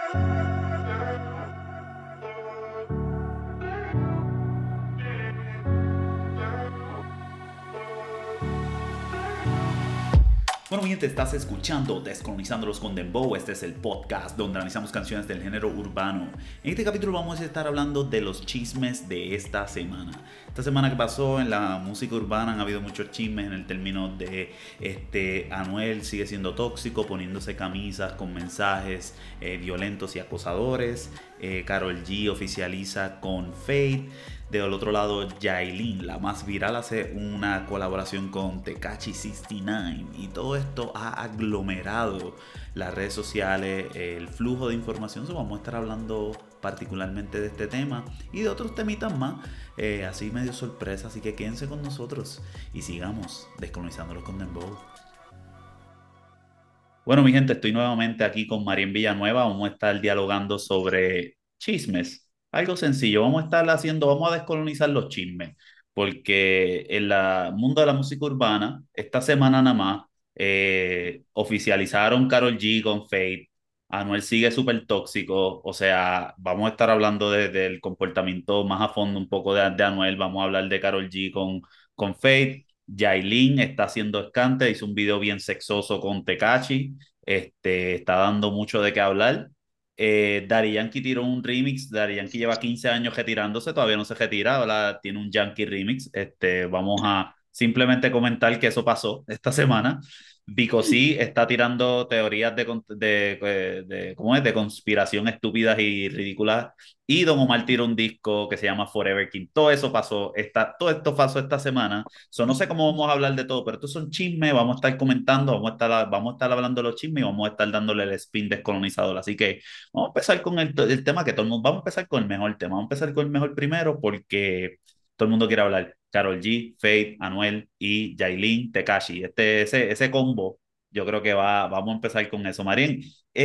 Bueno, mi gente, estás escuchando Descolonizándolos con Dembow. Este es el podcast donde analizamos canciones del género urbano. En este capítulo vamos a estar hablando de los chismes de esta semana. Esta semana que pasó en la música urbana han habido muchos chismes en el término de Anuel sigue siendo tóxico, poniéndose camisas con mensajes violentos y acosadores. Karol G oficializa con Fate. Del otro lado, Yailin, la más viral, hace una colaboración con Tekashi 69 y todo esto ha aglomerado las redes sociales, el flujo de información. Vamos a estar hablando particularmente de este tema y de otros temitas más, así medio sorpresa, así que quédense con nosotros y sigamos descolonizándolos con Dembow. Bueno, mi gente, estoy nuevamente aquí con Marín Villanueva. Vamos a estar dialogando sobre chismes. Algo sencillo. Vamos a descolonizar los chismes. Porque en el mundo de la música urbana, esta semana nada más, oficializaron Karol G con Fate. Anuel sigue súper tóxico. O sea, vamos a estar hablando del comportamiento más a fondo un poco de Anuel. Vamos a hablar de Karol G con Fate. Yailin está haciendo escante, hizo un video bien sexoso con Tekashi, está dando mucho de qué hablar. Daddy Yankee tiró un remix, Daddy Yankee lleva 15 años retirándose, todavía no se retira, ahora tiene un Yankee remix. Vamos a simplemente comentar que eso pasó esta semana. Vico sí está tirando teorías ¿cómo es? De conspiración estúpidas y ridículas. Y Don Omar tiró un disco que se llama Forever King. Todo eso pasó, todo esto pasó esta semana. No sé cómo vamos a hablar de todo, pero estos son chismes, vamos a estar comentando, vamos a estar hablando de los chismes y vamos a estar dándole el spin descolonizador. Así que vamos a empezar con el tema que todo el mundo, vamos a empezar con el mejor tema, vamos a empezar con el mejor primero porque todo el mundo quiere hablar. Karol G, Faith, Anuel y Yailin, Tekashi. Ese combo, yo creo que vamos a empezar con eso. Marín,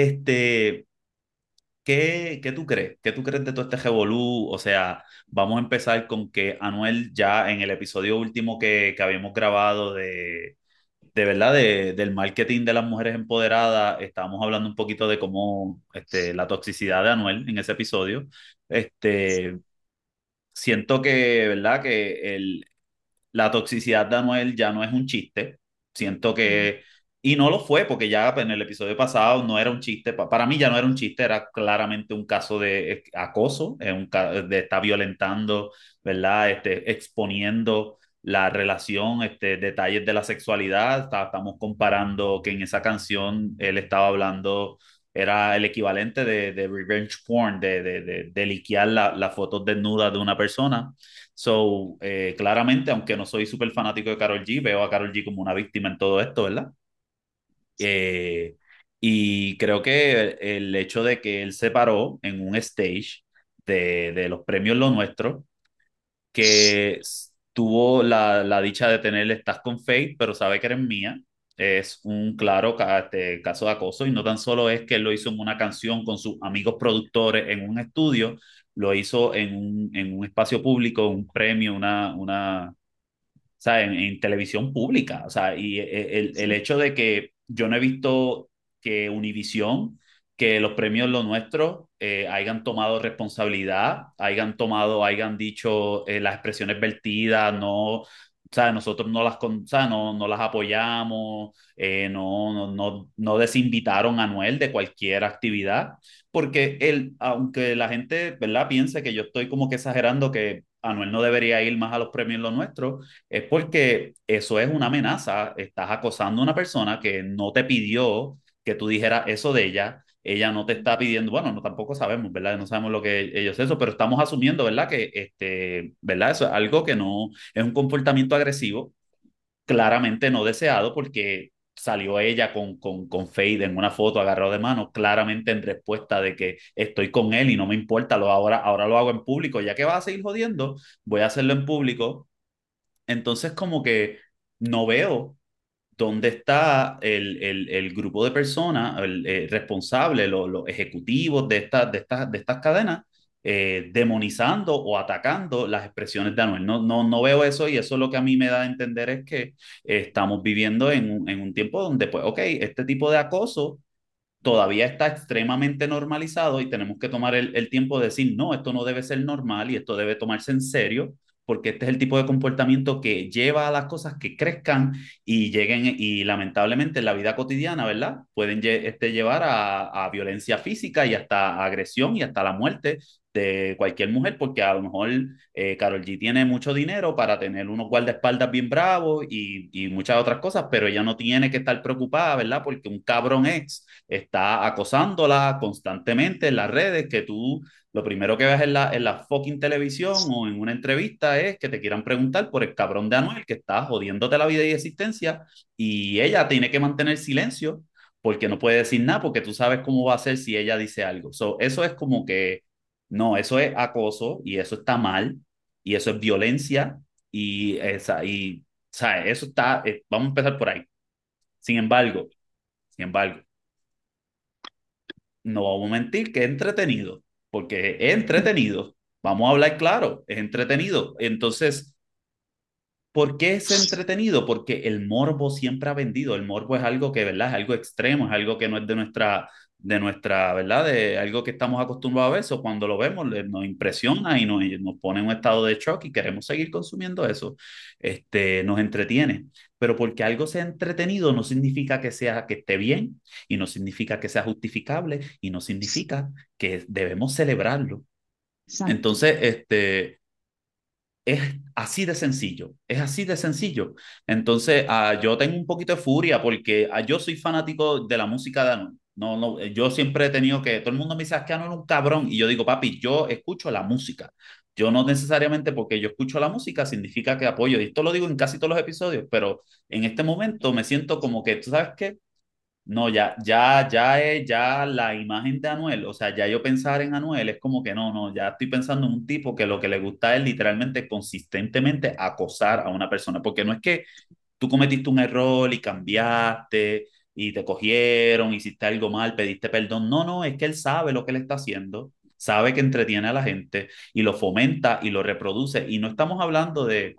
¿qué tú crees? ¿Qué tú crees de todo este revolú? O sea, vamos a empezar con que Anuel ya en el episodio último que habíamos grabado de verdad, del marketing de las mujeres empoderadas, estábamos hablando un poquito de cómo la toxicidad de Anuel en ese episodio. Este, siento que, ¿verdad? La toxicidad de Anuel ya no es un chiste. Siento que, y no lo fue, porque ya en el episodio pasado no era un chiste. Para mí ya no era un chiste, era claramente un caso de acoso, de estar violentando, ¿verdad? Exponiendo la relación, detalles de la sexualidad. Estamos comparando que en esa canción él estaba hablando, era el equivalente de revenge porn, de liquear las fotos desnudas de una persona. So, claramente, aunque no soy súper fanático de Karol G, veo a Karol G como una víctima en todo esto, ¿verdad? Eh, y creo que el hecho de que él se paró en un stage de los premios Lo Nuestro, que tuvo la dicha de tener Estás con Faith, pero sabe que eres mía, es un claro caso de acoso. Y no tan solo es que él lo hizo en una canción con sus amigos productores en un estudio, lo hizo en un espacio público, un premio, o sea, en televisión pública. O sea, y el Sí. hecho de que yo no he visto que Univision, que los premios Lo Nuestro hayan tomado responsabilidad, hayan dicho las expresiones vertidas, no, o sea, nosotros o sea, no las apoyamos, no desinvitaron a Anuel de cualquier actividad, porque él, aunque la gente, ¿verdad?, piense que yo estoy como que exagerando que Anuel no debería ir más a los premios Lo Nuestro, es porque eso es una amenaza. Estás acosando a una persona que no te pidió que tú dijeras eso de ella. Ella no te está pidiendo, bueno, no tampoco sabemos, ¿verdad? No sabemos lo que ellos eso, pero estamos asumiendo, ¿verdad? Que ¿verdad? Eso es algo que no es un comportamiento agresivo, claramente no deseado, porque salió ella con Fade en una foto agarrado de mano, claramente en respuesta de que estoy con él y no me importa, ahora lo hago en público, ya que vas a seguir jodiendo, voy a hacerlo en público. Entonces, como que no veo dónde está el grupo de personas responsable, los ejecutivos de estas cadenas, demonizando o atacando las expresiones de Anuel. No veo eso, y eso lo que a mí me da a entender es que estamos viviendo en un tiempo donde, pues, ok, este tipo de acoso todavía está extremadamente normalizado y tenemos que tomar el tiempo de decir, no, esto no debe ser normal y esto debe tomarse en serio, porque este es el tipo de comportamiento que lleva a las cosas que crezcan y lleguen, y lamentablemente en la vida cotidiana, ¿verdad? Pueden llevar a violencia física y hasta agresión y hasta la muerte de cualquier mujer, porque a lo mejor Karol G tiene mucho dinero para tener unos guardaespaldas bien bravos y muchas otras cosas, pero ella no tiene que estar preocupada, ¿verdad? Porque un cabrón ex está acosándola constantemente en las redes, que tú lo primero que ves en la fucking televisión o en una entrevista es que te quieran preguntar por el cabrón de Anuel que está jodiéndote la vida y existencia y ella tiene que mantener silencio porque no puede decir nada porque tú sabes cómo va a ser si ella dice algo. So, eso es como que, no, eso es acoso y eso está mal y eso es violencia y o sea, eso está, vamos a empezar por ahí. Sin embargo, sin embargo, no vamos a mentir que es entretenido, porque es entretenido. Vamos a hablar claro, es entretenido. Entonces, ¿por qué es entretenido? Porque el morbo siempre ha vendido. El morbo es algo que, ¿verdad? Es algo extremo, es algo que no es de nuestra, ¿verdad? De algo que estamos acostumbrados a ver. Eso cuando lo vemos nos impresiona y nos pone en un estado de shock y queremos seguir consumiendo eso. Nos entretiene. Pero porque algo sea entretenido no significa que sea, que esté bien y no significa que sea justificable y no significa que debemos celebrarlo. Exacto. Entonces, es así de sencillo, es así de sencillo. Entonces, yo tengo un poquito de furia porque yo soy fanático de la música de Anuel. No, no, yo siempre he tenido que, todo el mundo me dice, "Ah, es que Anuel es un cabrón". Y yo digo, papi, yo escucho la música. Yo no necesariamente porque yo escucho la música significa que apoyo. Y esto lo digo en casi todos los episodios, pero en este momento me siento como que, ¿tú sabes qué? No, ya es ya la imagen de Anuel, o sea, ya yo pensar en Anuel es como que no, no, ya estoy pensando en un tipo que lo que le gusta es literalmente consistentemente acosar a una persona, porque no es que tú cometiste un error y cambiaste y te cogieron, hiciste algo mal, pediste perdón, no, no, es que él sabe lo que él está haciendo, sabe que entretiene a la gente y lo fomenta y lo reproduce, y no estamos hablando de,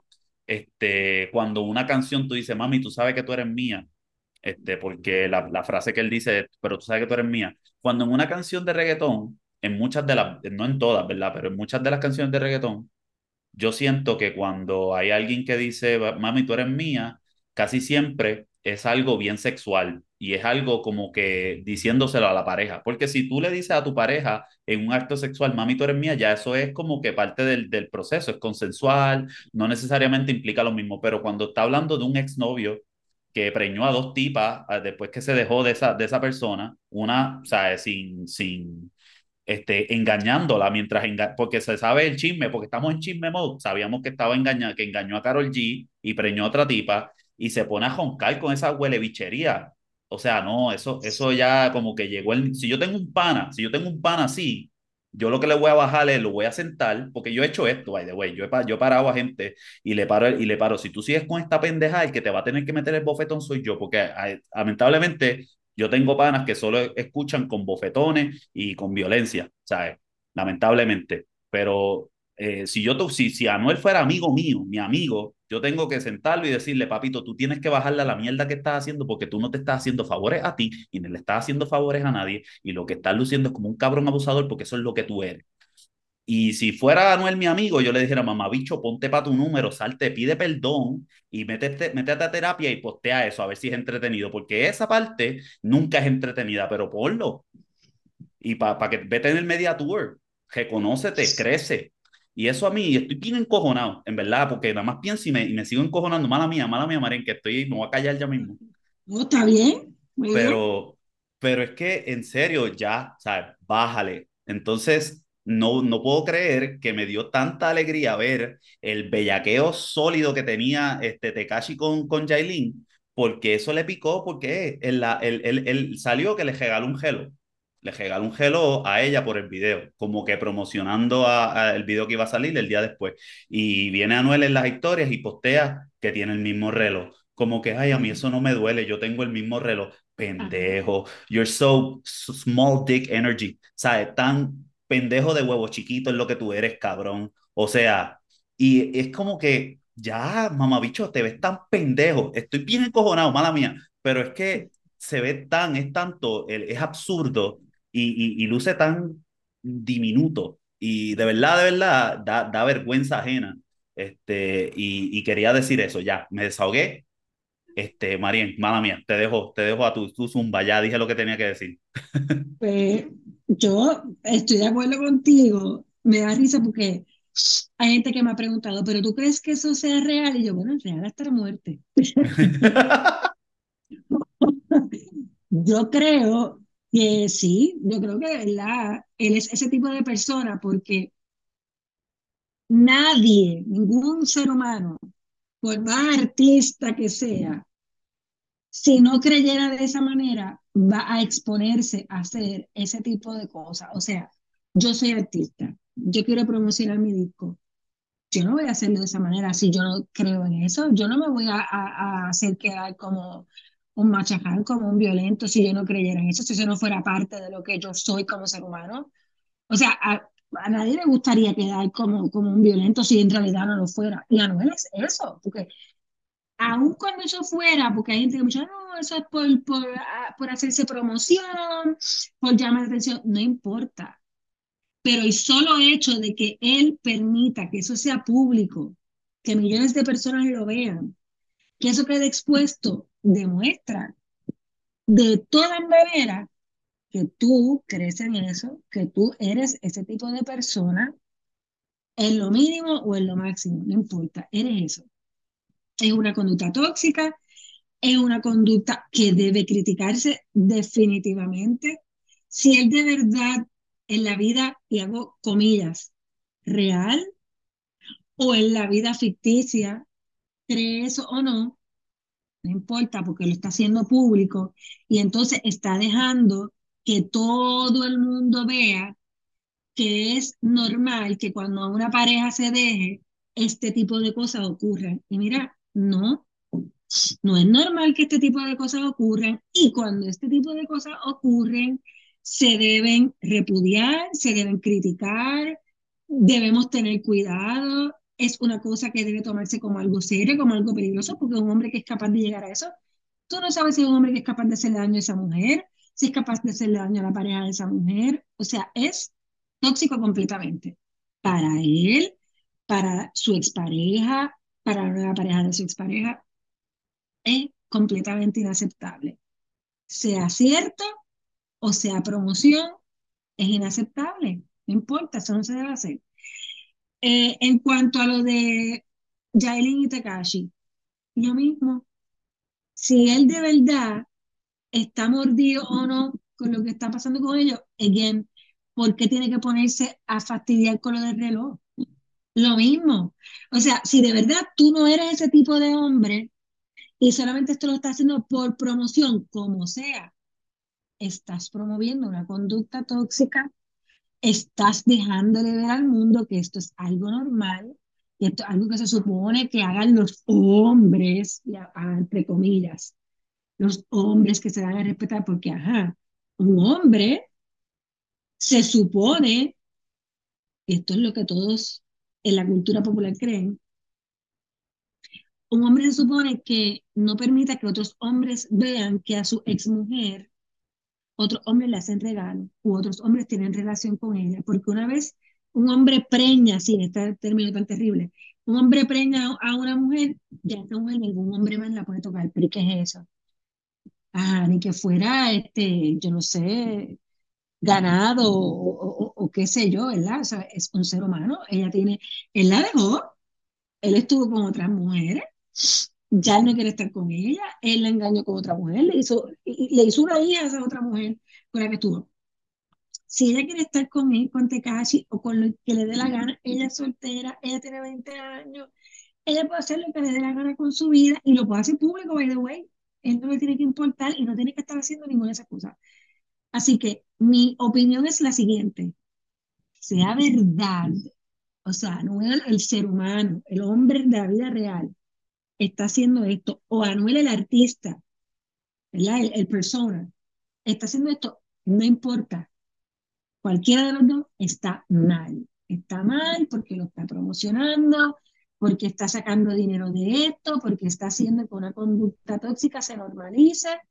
cuando una canción tú dices, mami, tú sabes que tú eres mía porque la frase que él dice, pero tú sabes que tú eres mía. Cuando en una canción de reggaetón, en muchas de las, no en todas, ¿verdad? Pero en muchas de las canciones de reggaetón, yo siento que cuando hay alguien que dice, mami, tú eres mía, casi siempre es algo bien sexual y es algo como que diciéndoselo a la pareja. Porque si tú le dices a tu pareja en un acto sexual, mami, tú eres mía, ya eso es como que parte del proceso, es consensual, no necesariamente implica lo mismo. Pero cuando está hablando de un exnovio que preñó a dos tipas después que se dejó de esa persona, una, o sea, sin engañándola porque se sabe el chisme, porque estamos en chisme mode, sabíamos que estaba engañada, que engañó a Karol G y preñó a otra tipa y se pone a joncar con esa huele bichería. O sea, no, eso ya como que llegó si yo tengo un pana así, yo lo que le voy a bajar es, lo voy a sentar, porque yo he hecho esto, by the way, yo he parado a gente y le paro, si tú sigues con esta pendeja, el que te va a tener que meter el bofetón soy yo, porque lamentablemente yo tengo panas que solo escuchan con bofetones y con violencia, ¿sabes? Lamentablemente. Pero si Anuel fuera amigo mío, mi amigo, yo tengo que sentarlo y decirle, papito, tú tienes que bajarle a la mierda que estás haciendo porque tú no te estás haciendo favores a ti y ni le estás haciendo favores a nadie y lo que estás luciendo es como un cabrón abusador porque eso es lo que tú eres. Y si fuera Anuel mi amigo, yo le dijera, mamá, bicho, ponte para tu número, salte, pide perdón y métete a terapia y postea eso, a ver si es entretenido, porque esa parte nunca es entretenida, pero ponlo. Y que vete en el media tour, reconócete, crece. Y eso a mí, estoy bien encojonado, en verdad, porque nada más pienso y me sigo encojonando. Mala mía, Maren, que me voy a callar ya mismo. No, está bien, muy bien. Pero, pero es que en serio, ya, ¿sabes? Bájale. Entonces, no puedo creer que me dio tanta alegría ver el bellaqueo sólido que tenía Tekashi con Yailin, porque eso le picó, porque él salió que le regaló un gelo. Le regaló un gelo a ella por el video, como que promocionando el video que iba a salir el día después. Y viene Anuel en las historias y postea que tiene el mismo reloj. Como que, ay, a mí eso no me duele, yo tengo el mismo reloj. Ajá. Pendejo, you're so small dick energy, ¿sabes? Tan pendejo de huevo chiquito es lo que tú eres, cabrón. O sea, y es como que ya, mamabicho, te ves tan pendejo. Estoy bien encojonado, mala mía, pero es que se ve tan, es tanto, es absurdo y luce tan diminuto. Y de verdad, da vergüenza ajena. Y quería decir eso, ya, me desahogué. Marien, mala mía, te dejo a tu zumba, ya dije lo que tenía que decir. Pues yo estoy de acuerdo contigo, me da risa porque hay gente que me ha preguntado, ¿pero tú crees que eso sea real? Y yo, bueno, es real hasta la muerte. Yo creo que sí, yo creo que él es ese tipo de persona porque nadie, ningún ser humano, por más artista que sea, si no creyera de esa manera, va a exponerse a hacer ese tipo de cosas. O sea, yo soy artista, yo quiero promocionar mi disco. Yo no voy a hacerlo de esa manera si yo no creo en eso. Yo no me voy a hacer quedar como un machacán, como un violento, si yo no creyera en eso, si eso no fuera parte de lo que yo soy como ser humano. O sea, a nadie le gustaría quedar como un violento si en realidad no lo fuera. Y Anuel es eso, porque aun cuando eso fuera, porque hay gente que me dice, no, eso es por hacerse promoción, por llamar la atención, no importa. Pero el solo hecho de que él permita que eso sea público, que millones de personas lo vean, que eso quede expuesto, demuestra de todas maneras que tú crees en eso, que tú eres ese tipo de persona, en lo mínimo o en lo máximo, no importa, eres eso. Es una conducta tóxica, es una conducta que debe criticarse definitivamente. Si él de verdad en la vida, y hago comillas, real o en la vida ficticia, cree eso o no, no importa porque lo está haciendo público y entonces está dejando que todo el mundo vea que es normal que cuando una pareja se deje, este tipo de cosas ocurran. Y mira, no, no es normal que este tipo de cosas ocurran y cuando este tipo de cosas ocurren, se deben repudiar, se deben criticar, debemos tener cuidado. Es una cosa que debe tomarse como algo serio, como algo peligroso, porque un hombre que es capaz de llegar a eso, tú no sabes si es un hombre que es capaz de hacerle daño a esa mujer, si es capaz de hacerle daño a la pareja de esa mujer. O sea, es tóxico completamente. Para él, para su expareja, para la nueva pareja de su expareja, es completamente inaceptable. Sea cierto o sea promoción, es inaceptable. No importa, eso no se debe hacer. En cuanto a lo de Yailin y Takashi, lo mismo. Si él de verdad está mordido o no con lo que está pasando con ellos, again, ¿por qué tiene que ponerse a fastidiar con lo del reloj? Lo mismo. O sea, si de verdad tú no eres ese tipo de hombre y solamente esto lo estás haciendo por promoción, como sea, estás promoviendo una conducta tóxica, estás dejándole ver al mundo que esto es algo normal, y esto es algo que se supone que hagan los hombres, entre comillas, los hombres que se dan a respetar, porque, ajá, un hombre se supone, y esto es lo que todos en la cultura popular creen, un hombre se supone que no permita que otros hombres vean que a su exmujer otros hombres le hacen regalo u otros hombres tienen relación con ella, porque una vez un hombre preña, sí, este término tan terrible, un hombre preña a una mujer, ya esta mujer ningún hombre más la puede tocar, pero ¿qué es eso? Ah, ni que fuera, yo no sé, ganado o qué sé yo, ¿verdad? O sea, es un ser humano, ella tiene, él la dejó, él estuvo con otras mujeres, ya él no quiere estar con ella, él la engañó con otra mujer, le hizo una hija a esa otra mujer con la que estuvo. Si ella quiere estar con él, con Tekashi o con lo que le dé la gana, ella es soltera, ella tiene 20 años, ella puede hacer lo que le dé la gana con su vida y lo puede hacer público, by the way. Él no le tiene que importar y no tiene que estar haciendo ninguna de esas cosas. Así que mi opinión es la siguiente, sea verdad, o sea, Anuel, el ser humano, el hombre de la vida real, está haciendo esto, o Anuel, el artista, ¿verdad? El persona, está haciendo esto, no importa. Cualquiera de los dos está mal. Está mal porque lo está promocionando, porque está sacando dinero de esto, porque está haciendo que una conducta tóxica se normalice.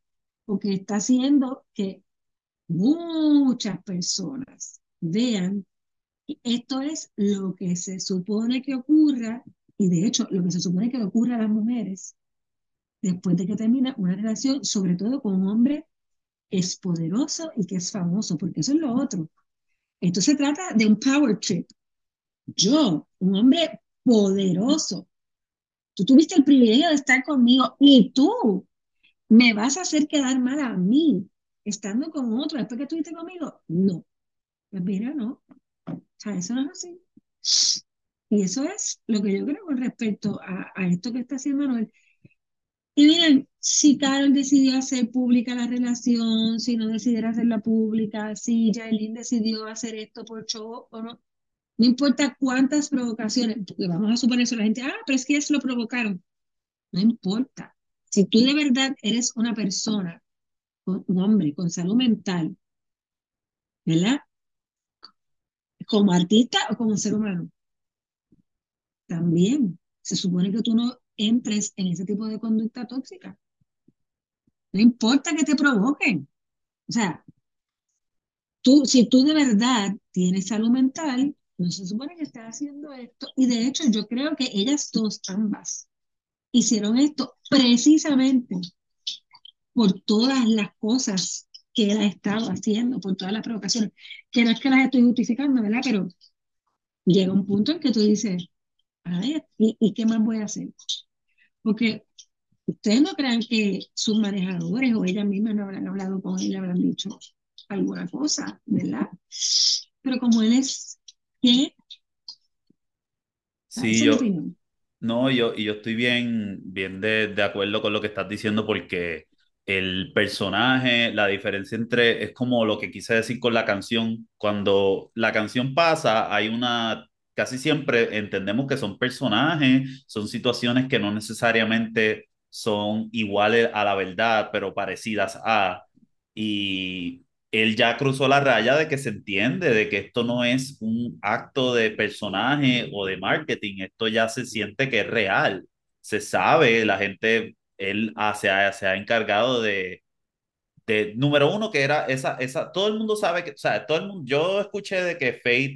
porque está haciendo que muchas personas vean que esto es lo que se supone que ocurra, y de hecho lo que se supone que le ocurra a las mujeres después de que termina una relación, sobre todo con un hombre es poderoso y que es famoso, porque eso es lo otro. Esto se trata de un power trip. Yo, un hombre poderoso, tú tuviste el privilegio de estar conmigo y tú me vas a hacer quedar mal a mí estando con otro después que estuviste conmigo. No, pues mira, no. O sea, eso no es así. Y eso es lo que yo creo con respecto a esto que está haciendo Manuel. Y miren, si Carol decidió hacer pública la relación, si no decidiera hacerla pública, si Jailin decidió hacer esto por show o no, no importa cuántas provocaciones, porque vamos a suponer eso, la gente, pero es que ellos lo provocaron. No importa. Si tú de verdad eres una persona, un hombre con salud mental, ¿verdad? Como artista o como ser humano, también se supone que tú no entres en ese tipo de conducta tóxica. No importa que te provoquen. O sea, si tú de verdad tienes salud mental, no se supone que estás haciendo esto. Y de hecho, yo creo que ellas dos, ambas, hicieron esto precisamente por todas las cosas que él ha estado haciendo, por todas las provocaciones. Que no es que las estoy justificando, ¿verdad? Pero llega un punto en que tú dices, a ver, ¿y qué más voy a hacer? Porque ustedes no crean que sus manejadores o ellas mismas no habrán hablado con él y le habrán dicho alguna cosa, ¿verdad? Pero como él es, ¿qué? Ah, Sí, esa es mi opinión. no, yo estoy bien de acuerdo con lo que estás diciendo porque el personaje, la diferencia entre, es como lo que quise decir con la canción, cuando la canción pasa, hay una, casi siempre entendemos que son personajes, son situaciones que no necesariamente son iguales a la verdad, pero parecidas a, y él ya cruzó la raya de que se entiende, de que esto no es un acto de personaje o de marketing, esto ya se siente que es real, se sabe, la gente, se ha encargado número uno, que era todo el mundo sabe que, o sea, todo el mundo, yo escuché de que Fate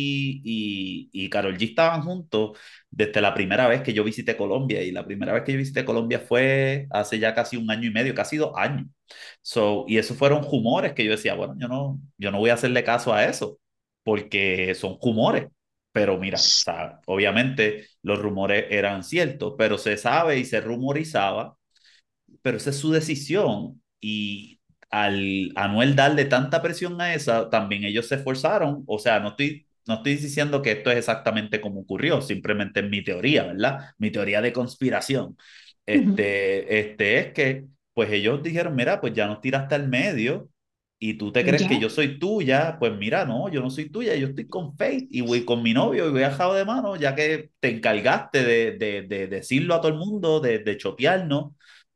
y Karol G estaban juntos desde la primera vez que yo visité Colombia, y la primera vez que yo visité Colombia fue hace ya casi un año y medio, casi 2 años. Y esos fueron rumores que yo decía, bueno, yo no voy a hacerle caso a eso, porque son rumores. Pero mira, o sea, obviamente los rumores eran ciertos, pero se sabe y se rumorizaba, pero esa es su decisión. Y al Anuel darle tanta presión a esa, también ellos se esforzaron. O sea, no estoy diciendo que esto es exactamente como ocurrió, simplemente es mi teoría, ¿verdad? Mi teoría de conspiración. Ujú. Es que, pues ellos dijeron, mira, pues ya nos tiraste al medio y tú te Pues crees que ya. yo soy tuya, pues mira, no, yo no soy tuya, yo estoy con Faith y voy con mi novio y voy ajado de mano, ya que te encargaste de decirlo a todo el mundo, de chotearnos.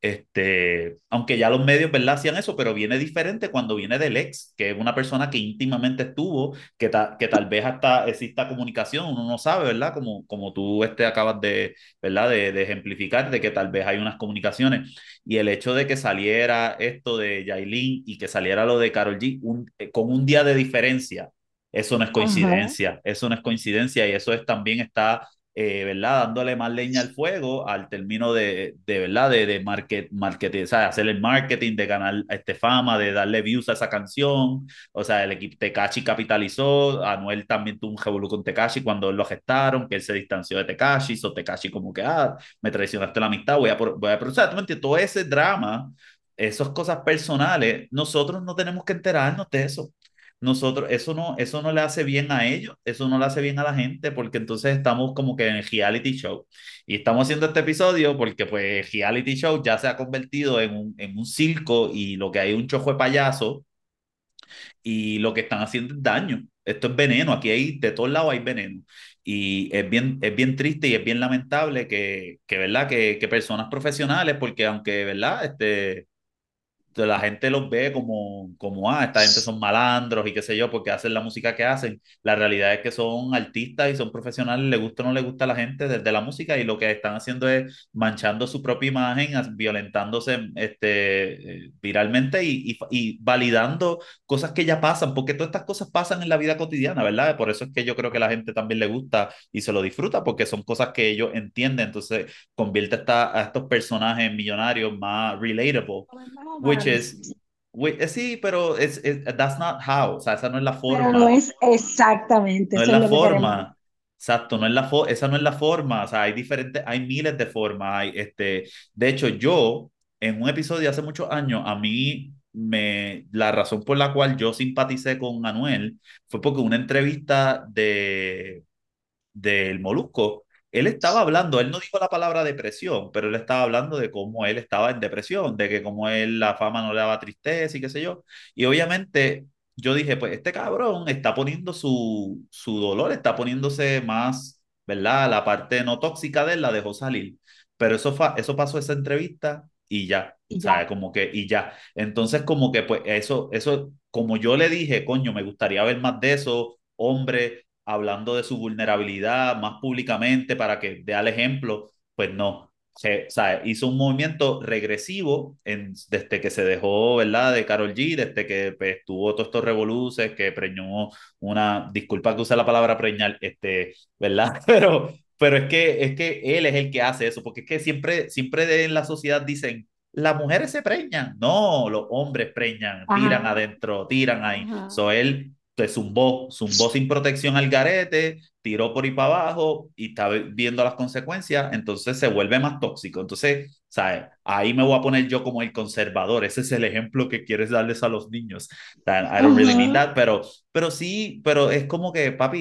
Aunque ya los medios, ¿verdad?, hacían eso, pero viene diferente cuando viene del ex, que es una persona que íntimamente estuvo, que tal vez hasta exista comunicación, uno no sabe, ¿verdad? Como tú acabas ¿verdad?, de ejemplificar, de que tal vez hay unas comunicaciones. Y el hecho de que saliera esto de Yailin y que saliera lo de Karol G con un día de diferencia, eso no es Ajá. coincidencia, eso no es coincidencia, y eso es también está ¿verdad? Dándole más leña al fuego al término ¿verdad? Marketing, o sea, hacer el marketing, de ganar fama, de darle views a esa canción. O sea, el equipo Tekashi capitalizó, Anuel también tuvo un revolú con Tekashi cuando lo gestaron, que él se distanció de Tekashi, so Tekashi como que, me traicionaste la amistad, o sea, tú me entiendes, todo ese drama, esas cosas personales, nosotros no tenemos que enterarnos de eso. Nosotros, eso no le hace bien a ellos, eso no le hace bien a la gente, porque entonces estamos como que en el reality show. Y estamos haciendo este episodio porque pues el reality show ya se ha convertido en un circo, y lo que hay es un chojo de payaso, y lo que están haciendo es daño. Esto es veneno, aquí hay, de todos lados hay veneno. Y es bien triste y es bien lamentable ¿verdad? Que personas profesionales, porque aunque, ¿verdad? la gente los ve como, esta gente son malandros y qué sé yo, porque hacen la música que hacen. La realidad es que son artistas y son profesionales, le gusta o no le gusta a la gente desde la música y lo que están haciendo es manchando su propia imagen, violentándose viralmente y validando cosas que ya pasan, porque todas estas cosas pasan en la vida cotidiana, ¿verdad? Por eso es que yo creo que a la gente también le gusta y se lo disfruta, porque son cosas que ellos entienden, entonces convierte a estos personajes millonarios más relatable, Más which humanos. is, sí, pero that's not how, o sea, esa no es la Pero no forma, es exactamente, no es eso es la lo que queremos decir. forma. Exacto, esa no es la forma, o sea, hay diferentes, hay miles de formas, de hecho yo, en un episodio hace muchos años, la razón por la cual yo simpaticé con Anuel fue porque una entrevista del Molusco, él estaba hablando, él no dijo la palabra depresión, pero él estaba hablando de cómo él estaba en depresión, de que como él la fama no le daba tristeza y qué sé yo. Y obviamente yo dije, pues este cabrón está poniendo su dolor, está poniéndose más, ¿verdad? La parte no tóxica de él la dejó salir. Pero eso pasó esa entrevista y ya. Y ¿Sabes? ya. Como que, y ya. Entonces, como que, pues, como yo le dije, coño, me gustaría ver más de eso, hombre, hablando de su vulnerabilidad más públicamente para que dé al ejemplo, pues no. O sea, hizo un movimiento regresivo desde que se dejó, ¿verdad? De Karol G, desde que pues, tuvo todos estos revoluces, que preñó disculpa que use la palabra preñar, ¿verdad? Pero es que él es el que hace eso, porque es que siempre en la sociedad dicen, las mujeres se preñan, no, los hombres preñan, tiran Ajá, adentro, tiran ahí. ajá, Él te zumbó sin protección al garete, tiró por ahí para abajo y está viendo las consecuencias, entonces se vuelve más tóxico. Entonces, ¿sabes? Ahí me voy a poner yo como el conservador. Ese es el ejemplo que quieres darles a los niños. I don't really mean ajá, that, pero sí, pero es como que, papi,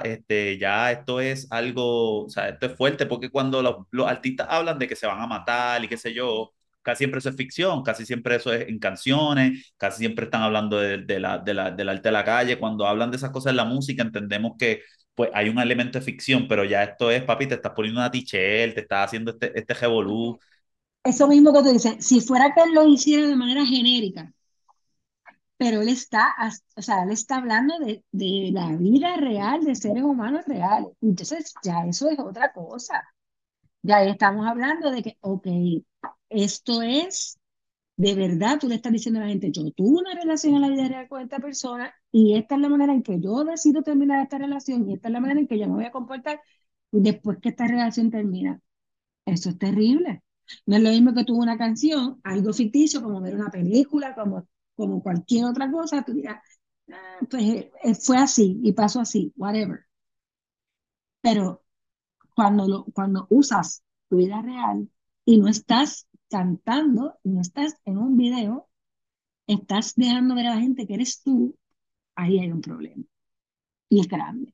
ya esto es algo, o sea, esto es fuerte, porque cuando los artistas hablan de que se van a matar y qué sé yo, casi siempre eso es ficción, casi siempre eso es en canciones, casi siempre están hablando del arte de la calle. Cuando hablan de esas cosas en la música, entendemos que pues hay un elemento de ficción, pero ya esto es, papi, te estás poniendo una tichel, te estás haciendo este revolú. eso mismo que tú dices, si fuera que él lo hiciera de manera genérica, pero él está, o sea, él está hablando de la vida real de seres humanos reales. Entonces, ya eso es otra cosa. Ya ahí estamos hablando de que, ok, esto es de verdad, tú le estás diciendo a la gente, yo tuve una relación en la vida real con esta persona y esta es la manera en que yo decido terminar esta relación y esta es la manera en que yo me voy a comportar después que esta relación termina. Eso es terrible. No es lo mismo que tuvo una canción, algo ficticio, como ver una película, como cualquier otra cosa, tú dirás, "Ah, pues fue así y pasó así, whatever." Pero cuando usas tu vida real y no estás cantando, y no estás en un video, estás dejando ver a la gente que eres tú, ahí hay un problema. Y es grande.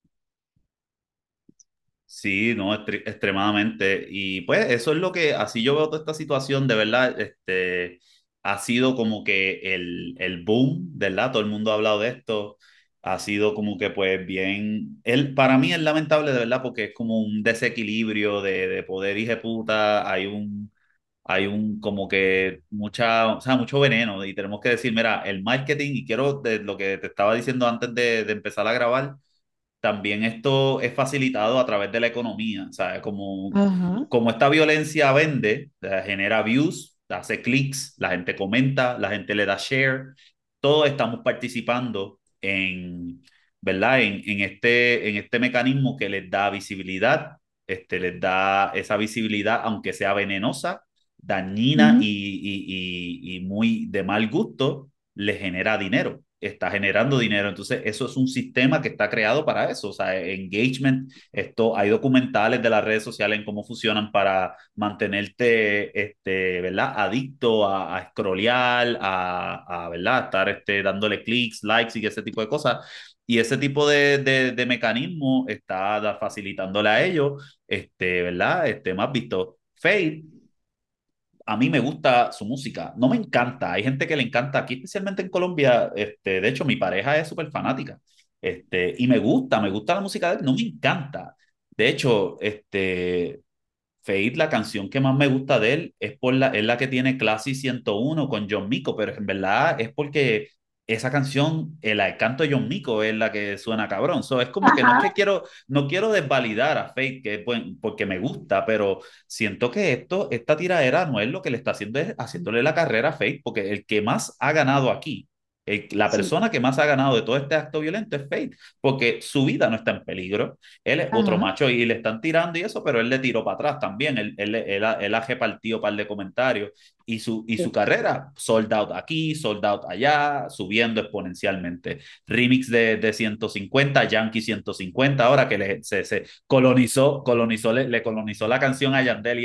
Sí, no, extremadamente. Y pues eso es lo que, así yo veo toda esta situación, de verdad, ha sido como que el boom, ¿verdad? Todo el mundo ha hablado de esto, ha sido como que pues bien, para mí es lamentable de verdad porque es como un desequilibrio de poder y de puta, hay un como que o sea, mucho veneno y tenemos que decir, mira, el marketing, y quiero de lo que te estaba diciendo antes de empezar a grabar, también esto es facilitado a través de la economía, ¿sabes? Ajá. Como esta violencia vende, genera views, hace clics, la gente comenta, la gente le da share, todos estamos participando ¿verdad? En este mecanismo que les da visibilidad, les da esa visibilidad, aunque sea venenosa, dañina Ujú. y muy de mal gusto, le genera dinero, está generando dinero. Entonces, eso es un sistema que está creado para eso. O sea, engagement, hay documentales de las redes sociales en cómo funcionan para mantenerte, ¿verdad? Adicto a scrollear, ¿verdad? Estar dándole clics, likes y ese tipo de cosas. Y ese tipo de mecanismo está facilitándole a ellos, ¿verdad? Más visto. Fade, a mí me gusta su música, no me encanta, hay gente que le encanta, aquí especialmente en Colombia, de hecho mi pareja es súper fanática, y me gusta la música de él, no me encanta. De hecho, Fate, la canción que más me gusta de él es la que tiene Classy 101 con John Mico, pero en verdad es porque esa canción, el canto de John Mico es la que suena cabrón. So, es como que no es Ajá, que no quiero desvalidar a Fate, que es porque me gusta, pero siento que esta tiradera no es lo que le está haciendo, es haciéndole la carrera a Fate, porque el que más ha ganado aquí, la sí, persona que más ha ganado de todo este acto violento es Fate, porque su vida no está en peligro. Él es otro ajá, macho y le están tirando y eso, pero él le tiró para atrás también. Él ha repartido un par de comentarios y su sí, carrera, sold out aquí, sold out allá, subiendo exponencialmente. Remix de 150, Yankee 150, ahora que se le colonizó la canción a Yandel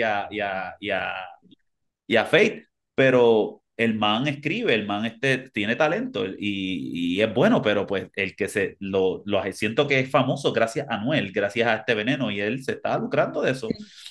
y a Faith, pero el man escribe, el man tiene talento y es bueno, pero pues el que lo siento que es famoso gracias a Anuel, gracias a este veneno y él se está lucrando de eso. sí,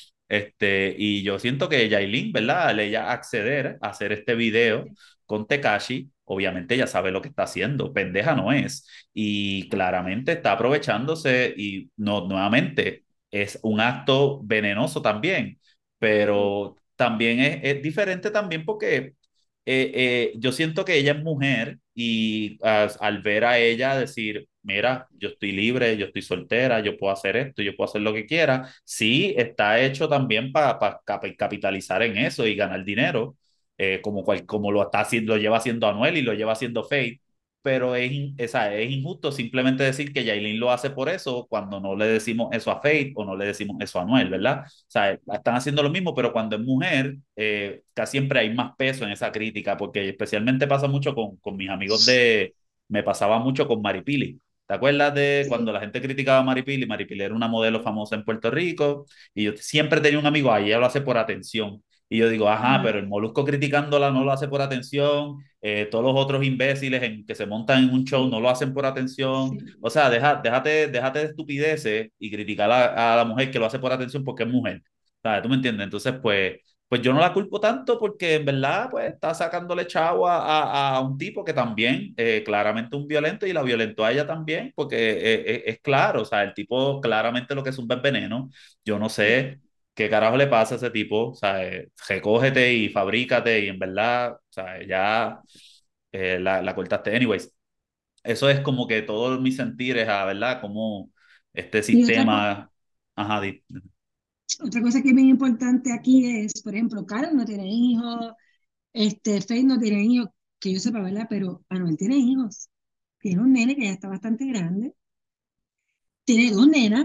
Y yo siento que Yailin, ¿verdad? Al ella acceder a hacer este video sí, con Tekashi, obviamente ella sabe lo que está haciendo, pendeja no es, y claramente está aprovechándose y no, nuevamente es un acto venenoso también, sí, pero también es diferente también porque yo siento que ella es mujer y al ver a ella decir, mira, yo estoy libre, yo estoy soltera, yo puedo hacer esto, yo puedo hacer lo que quiera, sí está hecho también para capitalizar en eso y ganar dinero, como lo está haciendo, lo lleva haciendo Anuel y lo lleva haciendo Faith, pero es injusto simplemente decir que Yailin lo hace por eso cuando no le decimos eso a Faith o no le decimos eso a Anuel, ¿verdad? O sea, están haciendo lo mismo, pero cuando es mujer, casi siempre hay más peso en esa crítica, porque especialmente pasa mucho con mis amigos me pasaba mucho con Maripili. ¿Te acuerdas de cuando sí, la gente criticaba a Maripili? Maripili era una modelo famosa en Puerto Rico y yo siempre tenía un amigo ahí, ella lo hace por atención. Y yo digo, ajá, ajá, pero el Molusco criticándola no lo hace por atención, todos los otros imbéciles que se montan en un show no sí, lo hacen por atención. sí, O sea, déjate de estupideces y criticar a la mujer que lo hace por atención porque es mujer. ¿Sabes? ¿Tú me entiendes? Entonces, pues yo no la culpo tanto porque en verdad pues está sacándole chavo a un tipo que también claramente un violento y la violentó a ella también porque es claro, o sea, el tipo claramente lo que es un veneno. Yo no sí. sé qué carajo le pasa a ese tipo, o sea, recógete y fabrícate y en verdad, o sea, ya la cortaste. Anyways, eso es como que todos mis sentires, ¿verdad? Como este Y sistema, ajá, otra cosa que es bien importante aquí es, por ejemplo, Carol no tiene hijos, Faith no tiene hijos, que yo sepa, ¿verdad? Pero Anuel tiene hijos. Tiene un nene que ya está bastante grande, tiene dos nenas,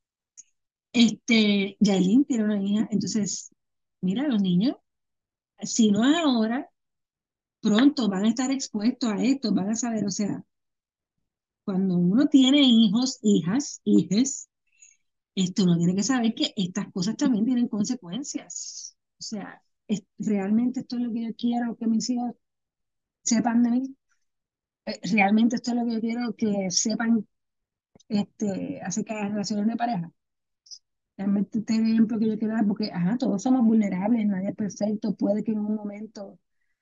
Yailin tiene una hija, entonces, mira, los niños, si no es ahora, pronto van a estar expuestos a esto, van a saber, o sea, cuando uno tiene hijos, hijas, hijes, uno tiene que saber que estas cosas también tienen consecuencias. O sea, realmente esto es lo que yo quiero que mis hijos sepan de mí. Realmente esto es lo que yo quiero que sepan acerca de las relaciones de pareja. Realmente este ejemplo que yo quiero dar, porque ajá, todos somos vulnerables, nadie es perfecto, puede que en un momento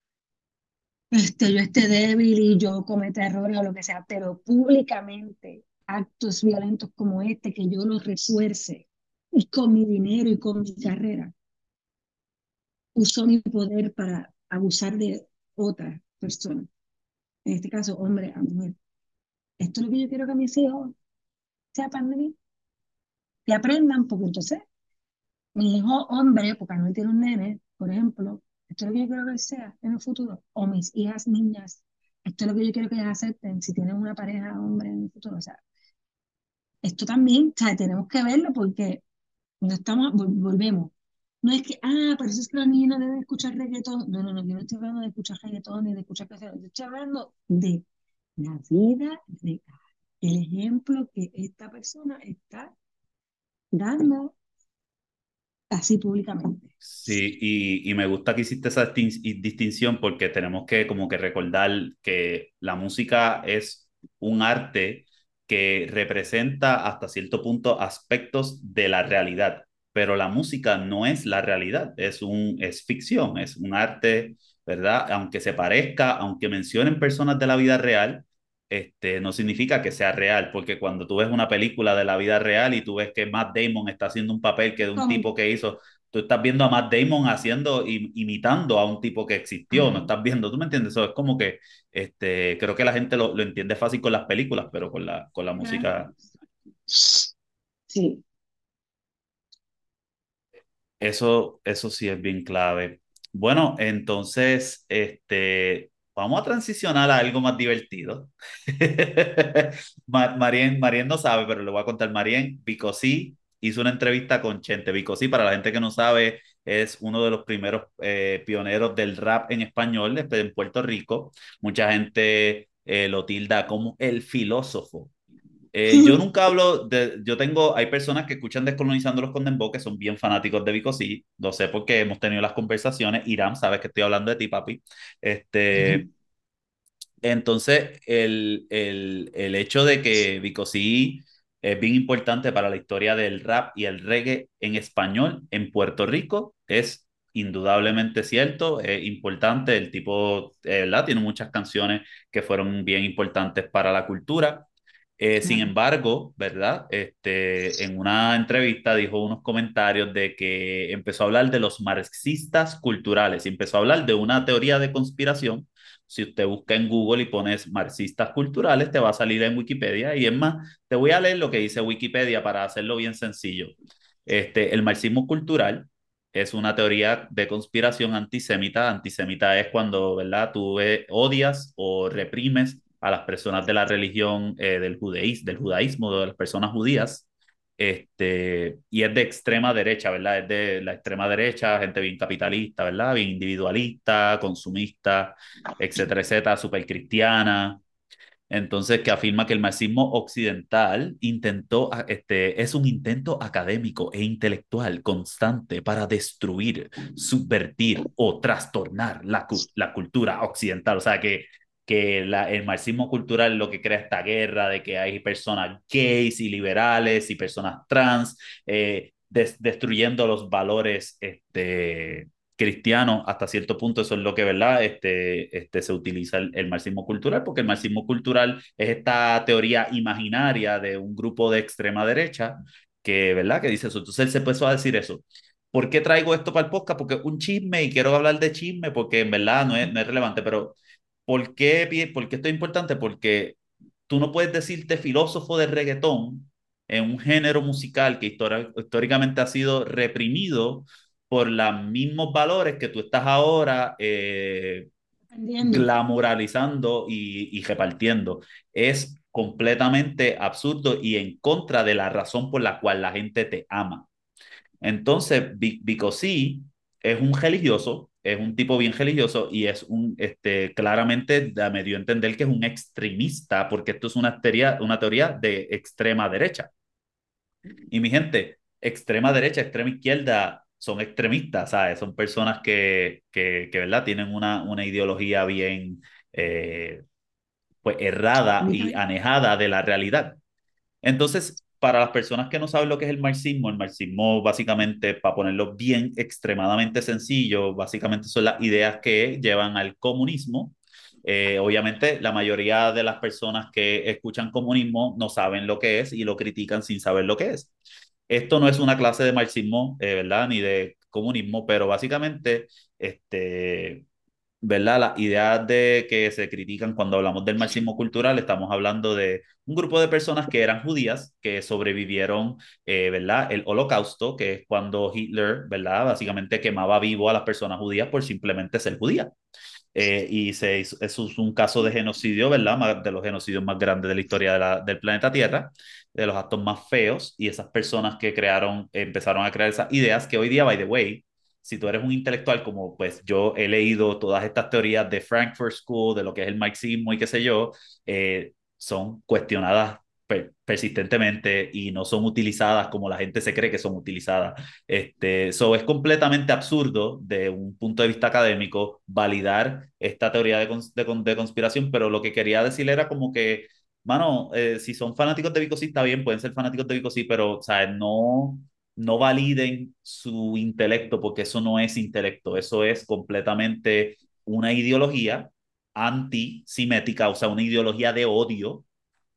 yo esté débil y yo cometa errores o lo que sea, pero públicamente actos violentos como este, que yo los refuerce y con mi dinero y con mi carrera, uso mi poder para abusar de otra persona, en este caso hombre a mujer. Esto es lo que yo quiero que mis hijos sepan de mí, que aprendan, porque entonces mi hijo hombre, porque no tiene un nene, por ejemplo, esto es lo que yo quiero que él sea en el futuro, o mis hijas niñas, esto es lo que yo quiero que ellas acepten si tienen una pareja hombre en el futuro. O sea, esto también, o sea, tenemos que verlo porque no estamos, volvemos. No es que, por eso es que los niños no deben escuchar reggaetón. No, no, no, yo no estoy hablando de escuchar reggaetón ni de escuchar canciones. Yo estoy hablando de la vida real. El ejemplo que esta persona está dando así públicamente. Sí, y me gusta que hiciste esa distinción porque tenemos que como que recordar que la música es un arte que representa hasta cierto punto aspectos de la realidad, pero la música no es la realidad, es ficción, es un arte, ¿verdad? Aunque se parezca, aunque mencionen personas de la vida real, no significa que sea real, porque cuando tú ves una película de la vida real y tú ves que Matt Damon está haciendo un papel que de un Como, tipo que hizo tú estás viendo a Matt Damon haciendo, imitando a un tipo que existió, no Ajá, estás viendo, ¿tú me entiendes? Eso es como que creo que la gente lo entiende fácil con las películas, pero con la claro. música Sí. eso sí es bien clave. Bueno, entonces, vamos a transicionar a algo más divertido. Marien no sabe, pero le voy a contar. Marien Bicosí hizo una entrevista con Chente. Bicosí, para la gente que no sabe, es uno de los primeros pioneros del rap en español en Puerto Rico. Mucha gente lo tilda como el filósofo. Yo nunca hablo yo tengo, hay personas que escuchan Descolonizando los Condembow que son bien fanáticos de Vico, sí, lo sé porque hemos tenido las conversaciones. Irán, sabes que estoy hablando de ti, papi. Este, entonces, el hecho de que Vico sí es bien importante para la historia del rap y el reggae en español en Puerto Rico es indudablemente cierto, es importante. El tipo, ¿verdad? Tiene muchas canciones que fueron bien importantes para la cultura. Sin Claro. embargo, ¿verdad? En una entrevista dijo unos comentarios de que empezó a hablar de los marxistas culturales y empezó a hablar de una teoría de conspiración. Si usted busca en Google y pones marxistas culturales, te va a salir en Wikipedia. Y es más, te voy a leer lo que dice Wikipedia para hacerlo bien sencillo. El marxismo cultural es una teoría de conspiración antisemita. Antisemita es cuando, ¿verdad? Tú odias o reprimes a las personas de la religión del judaísmo, de las personas judías. Y es de extrema derecha, ¿verdad? Es de la extrema derecha, gente bien capitalista, ¿verdad? Bien individualista, consumista, etcétera, etcétera, súper cristiana. Entonces, que afirma que el marxismo occidental es un intento académico e intelectual constante para destruir, subvertir o trastornar la cultura occidental. O sea, el marxismo cultural lo que crea esta guerra de que hay personas gays y liberales y personas trans destruyendo los valores cristiano, hasta cierto punto eso es lo que, ¿verdad? Se utiliza el marxismo cultural, porque el marxismo cultural es esta teoría imaginaria de un grupo de extrema derecha que, ¿verdad? Que dice eso. Entonces él se empezó a decir eso. ¿Por qué traigo esto para el podcast? Porque es un chisme y quiero hablar de chisme porque en verdad no es relevante, pero ¿por qué esto es importante? Porque tú no puedes decirte filósofo de reggaetón en un género musical que históricamente ha sido reprimido por los mismos valores que tú estás ahora Aprendiendo. glamoralizando y repartiendo. Es completamente absurdo y en contra de la razón por la cual la gente te ama. Entonces, Bicosí es un religioso, es un tipo bien religioso y es claramente me dio a entender que es un extremista, porque esto es una teoría de extrema derecha. Y mi gente, extrema derecha, extrema izquierda son extremistas, ¿sabes? Son personas ¿verdad? Tienen una ideología bien, pues, errada y Diferente. anejada de la realidad. Entonces, para las personas que no saben lo que es el marxismo básicamente, para ponerlo bien extremadamente sencillo, básicamente son las ideas que llevan al comunismo. Obviamente, la mayoría de las personas que escuchan comunismo no saben lo que es y lo critican sin saber lo que es. Esto no es una clase de marxismo, ¿verdad? Ni de comunismo, pero básicamente, ¿verdad? Las ideas de que se critican cuando hablamos del marxismo cultural, estamos hablando de un grupo de personas que eran judías, que sobrevivieron, ¿verdad? El holocausto, que es cuando Hitler, ¿verdad? Básicamente quemaba vivo a las personas judías por simplemente ser judías. Eso es un caso de genocidio, ¿verdad? De los genocidios más grandes de la historia del planeta Tierra, de los actos más feos, y esas personas que empezaron a crear esas ideas que hoy día, by the way, si tú eres un intelectual como pues yo he leído todas estas teorías de Frankfurt School, de lo que es el marxismo y qué sé yo, son cuestionadas persistentemente y no son utilizadas como la gente se cree que son utilizadas. Es completamente absurdo de un punto de vista académico validar esta teoría de conspiración, pero lo que quería decir era como que, mano, si son fanáticos de Vico está bien, pueden ser fanáticos de Vico pero, o sea, no validen su intelecto porque eso no es intelecto, eso es completamente una ideología antisimética, o sea, una ideología de odio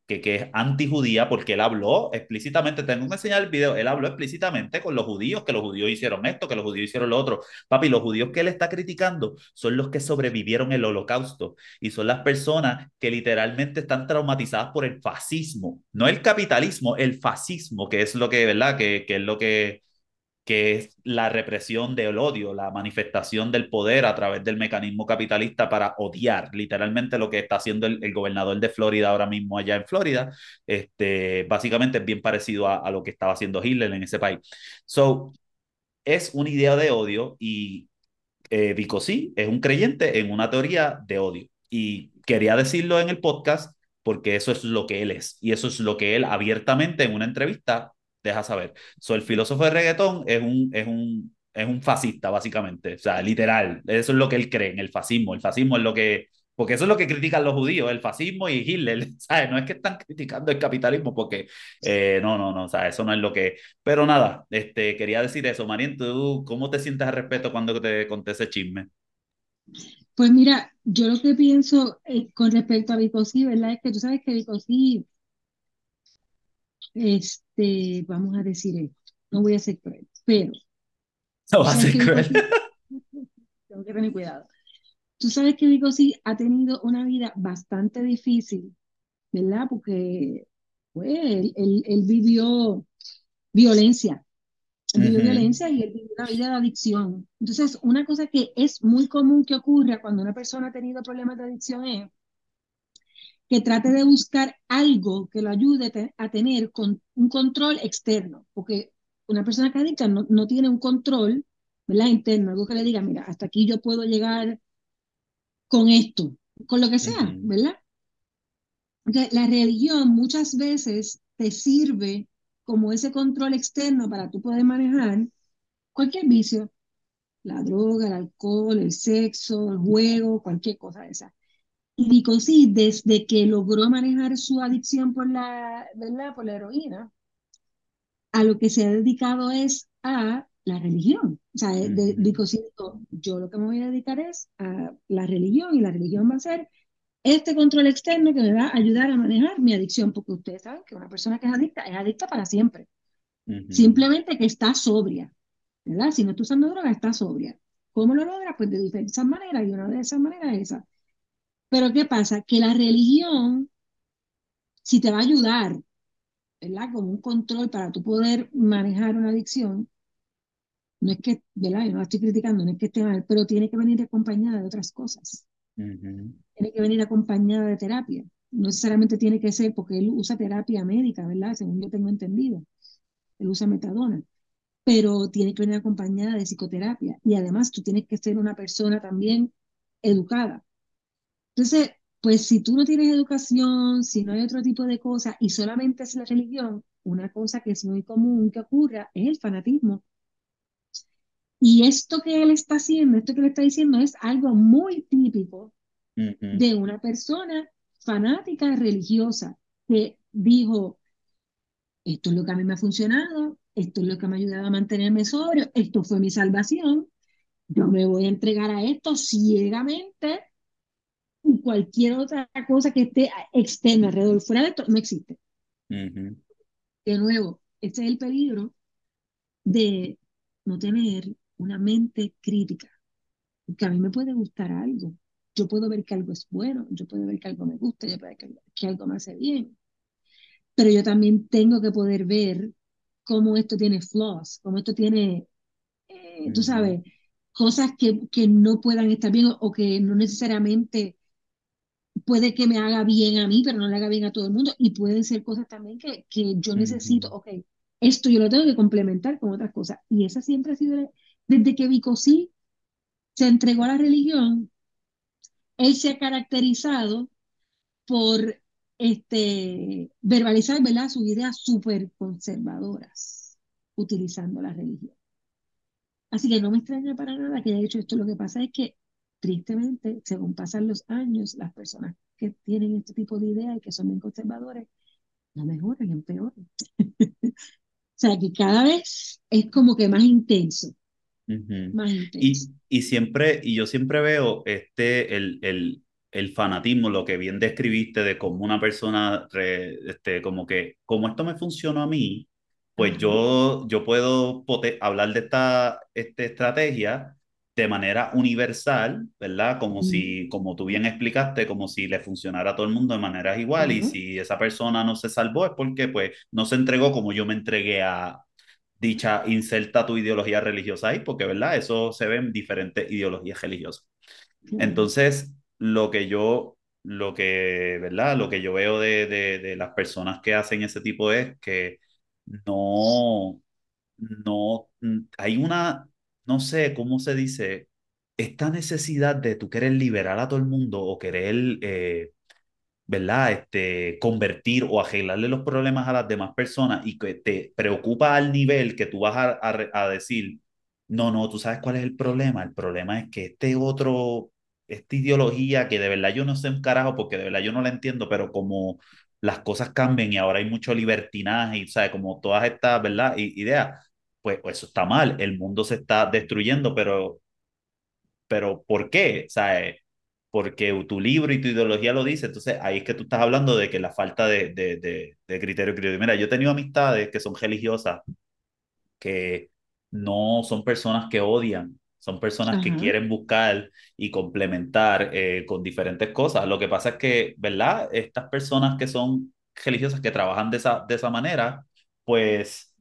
que es antijudía, porque él habló explícitamente, tengo que enseñar el video, él habló explícitamente con los judíos, que los judíos hicieron esto, que los judíos hicieron lo otro. Papi, los judíos que él está criticando son los que sobrevivieron el holocausto y son las personas que literalmente están traumatizadas por el fascismo, no el capitalismo, el fascismo, que es lo que, ¿verdad? Que es lo que es la represión del odio, la manifestación del poder a través del mecanismo capitalista para odiar, literalmente lo que está haciendo el gobernador de Florida ahora mismo allá en Florida, básicamente es bien parecido a lo que estaba haciendo Hitler en ese país. So, es una idea de odio y Vico sí es un creyente en una teoría de odio. Y quería decirlo en el podcast porque eso es lo que él es. Y eso es lo que él abiertamente en una entrevista deja saber. So, el filósofo de reggaetón es un fascista, básicamente. O sea, literal. Eso es lo que él cree en el fascismo. El fascismo es lo que... Porque eso es lo que critican los judíos, el fascismo y Hitler, ¿sabes? No es que están criticando el capitalismo porque no, o sea, eso no es lo que, pero nada, quería decir eso. Marín, ¿tú cómo te sientes al respecto cuando te conté ese chisme? Pues mira, yo lo que pienso con respecto a Vicosí, ¿verdad? Es que tú sabes que Vicosí, vamos a decir esto, no voy a ser cruel, pero No tú va a sabes ser que cruel. Vicosí, tengo que tener cuidado, tú sabes que Vicosí ha tenido una vida bastante difícil, ¿verdad? Porque pues, él violencia, vivió Ujú, violencia y él vivió una vida de adicción. Entonces, una cosa que es muy común que ocurra cuando una persona ha tenido problemas de adicción es que trate de buscar algo que lo ayude a tener un control externo, porque una persona que adicta no tiene un control, ¿verdad? Interno, algo que le diga, mira, hasta aquí yo puedo llegar con esto, con lo que sea, ujú, ¿verdad? Entonces, la religión muchas veces te sirve como ese control externo para tú poder manejar cualquier vicio, la droga, el alcohol, el sexo, el juego, cualquier cosa de esa. Y Vico sí, desde que logró manejar su adicción por la, ¿verdad? Por la heroína, a lo que se ha dedicado es a la religión. O sea, ujú, Vico sí dijo, yo lo que me voy a dedicar es a la religión y la religión va a ser este control externo que me va a ayudar a manejar mi adicción, porque ustedes saben que una persona que es adicta para siempre. ujú, Simplemente que está sobria, ¿verdad? Si no está usando droga, está sobria. ¿Cómo lo logra? Pues de diversas maneras, y una de esas maneras es esa. Pero ¿qué pasa? Que la religión, si te va a ayudar, ¿verdad? Como un control para tú poder manejar una adicción, no es que, ¿verdad? Yo no la estoy criticando, no es que esté mal, pero tiene que venir acompañada de otras cosas. ujú, Tiene que venir acompañada de terapia. No necesariamente tiene que ser porque él usa terapia médica, ¿verdad? Según yo tengo entendido. Él usa metadona, pero tiene que venir acompañada de psicoterapia. Y además tú tienes que ser una persona también educada. Entonces, pues si tú no tienes educación, si no hay otro tipo de cosas y solamente es la religión, una cosa que es muy común que ocurra es el fanatismo. Y esto que él está haciendo, esto que le está diciendo es algo muy típico ujú, de una persona fanática religiosa que dijo, esto es lo que a mí me ha funcionado, esto es lo que me ha ayudado a mantenerme sobrio, esto fue mi salvación, yo me voy a entregar a esto ciegamente y cualquier otra cosa que esté externa alrededor, fuera de esto, no existe. ujú, De nuevo, este es el peligro de no tener una mente crítica, porque a mí me puede gustar algo, yo puedo ver que algo es bueno, yo puedo ver que algo me gusta, yo puedo ver que algo me hace bien, pero yo también tengo que poder ver cómo esto tiene flaws, cómo esto tiene, tú ujú, sabes, cosas que no puedan estar bien o que no necesariamente puede que me haga bien a mí, pero no le haga bien a todo el mundo. Y pueden ser cosas también que yo necesito, ujú, ok, esto yo lo tengo que complementar con otras cosas. Y esa siempre ha sido, desde que Vicosí se entregó a la religión, él se ha caracterizado por verbalizar, ¿verdad?, sus ideas súper conservadoras, utilizando la religión. Así que no me extraña para nada que haya hecho esto. Lo que pasa es que, tristemente, según pasan los años, las personas que tienen este tipo de ideas y que son bien conservadores, no mejoran, empeoran. O sea, que cada vez es como que más intenso, ujú. más intenso. Y siempre, y yo siempre veo el fanatismo, lo que bien describiste de cómo una persona, como que, como esto me funcionó a mí, pues Ajá. yo puedo hablar de esta estrategia de manera universal, ¿verdad? Como Ujú. si, como tú bien explicaste, como si le funcionara a todo el mundo de maneras igual y Claro. si esa persona no se salvó es porque pues no se entregó como yo me entregué a dicha, inserta tu ideología religiosa ahí, porque, ¿verdad? Eso se ve en diferentes ideologías religiosas. Claro. Entonces, ¿verdad? Lo que yo veo de las personas que hacen ese tipo es que no, hay una, no sé cómo se dice, esta necesidad de tú querer liberar a todo el mundo o querer, ¿verdad? Convertir o arreglarle los problemas a las demás personas y que te preocupa al nivel que tú vas a decir, no, no, tú sabes cuál es el problema es que esta ideología que de verdad yo no sé un carajo porque de verdad yo no la entiendo, pero como las cosas cambian y ahora hay mucho libertinaje y, ¿sabes? Como todas estas, ¿verdad? Ideas, pues eso está mal, el mundo se está destruyendo, pero ¿por qué? ¿Sabes? Porque tu libro y tu ideología lo dice, entonces ahí es que tú estás hablando de que la falta de criterio. Mira, yo he tenido amistades que son religiosas que no son personas que odian, son personas que Ajá. quieren buscar y complementar con diferentes cosas. Lo que pasa es que, ¿verdad? Estas personas que son religiosas, que trabajan de esa manera, pues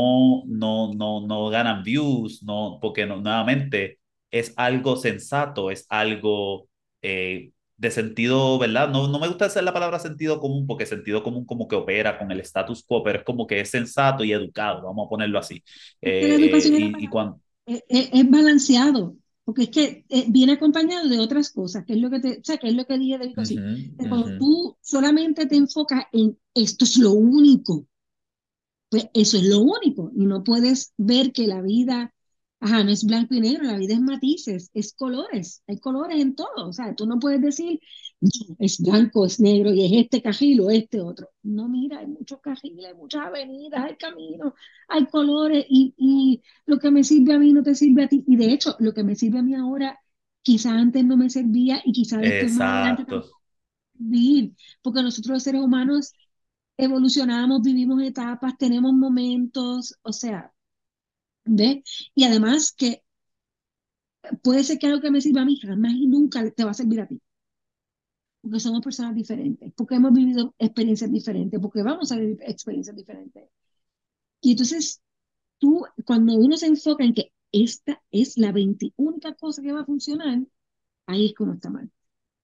no ganan views, no, porque nuevamente es algo sensato, es algo de sentido, ¿verdad? No me gusta hacer la palabra sentido común, porque sentido común como que opera con el status quo, pero es como que es sensato y educado, vamos a ponerlo así. Es que la educación es, Y cuando... es balanceado, porque es que viene acompañado de otras cosas, que es lo que te, o sea, que es lo que dije de Vico, sí. Ujú, Que cuando ujú, tú solamente te enfocas en esto es lo único, pues eso es lo único, y no puedes ver que la vida, ajá, no es blanco y negro, la vida es matices, es colores, hay colores en todo, o sea, tú no puedes decir, "No, es blanco, es negro, y es este carril o este otro". No, mira, hay muchos carriles, hay muchas avenidas, hay caminos, hay colores, y lo que me sirve a mí no te sirve a ti, y de hecho, lo que me sirve a mí ahora, quizá antes no me servía, y quizá después más adelante exacto. tampoco servir, porque nosotros los seres humanos evolucionamos, vivimos etapas, tenemos momentos, o sea, ¿ves? Y además que puede ser que algo que me sirva a mí jamás y nunca te va a servir a ti, porque somos personas diferentes, porque hemos vivido experiencias diferentes, porque vamos a vivir experiencias diferentes. Y entonces tú, cuando uno se enfoca en que esta es la 21 cosa que va a funcionar, ahí es que uno está mal.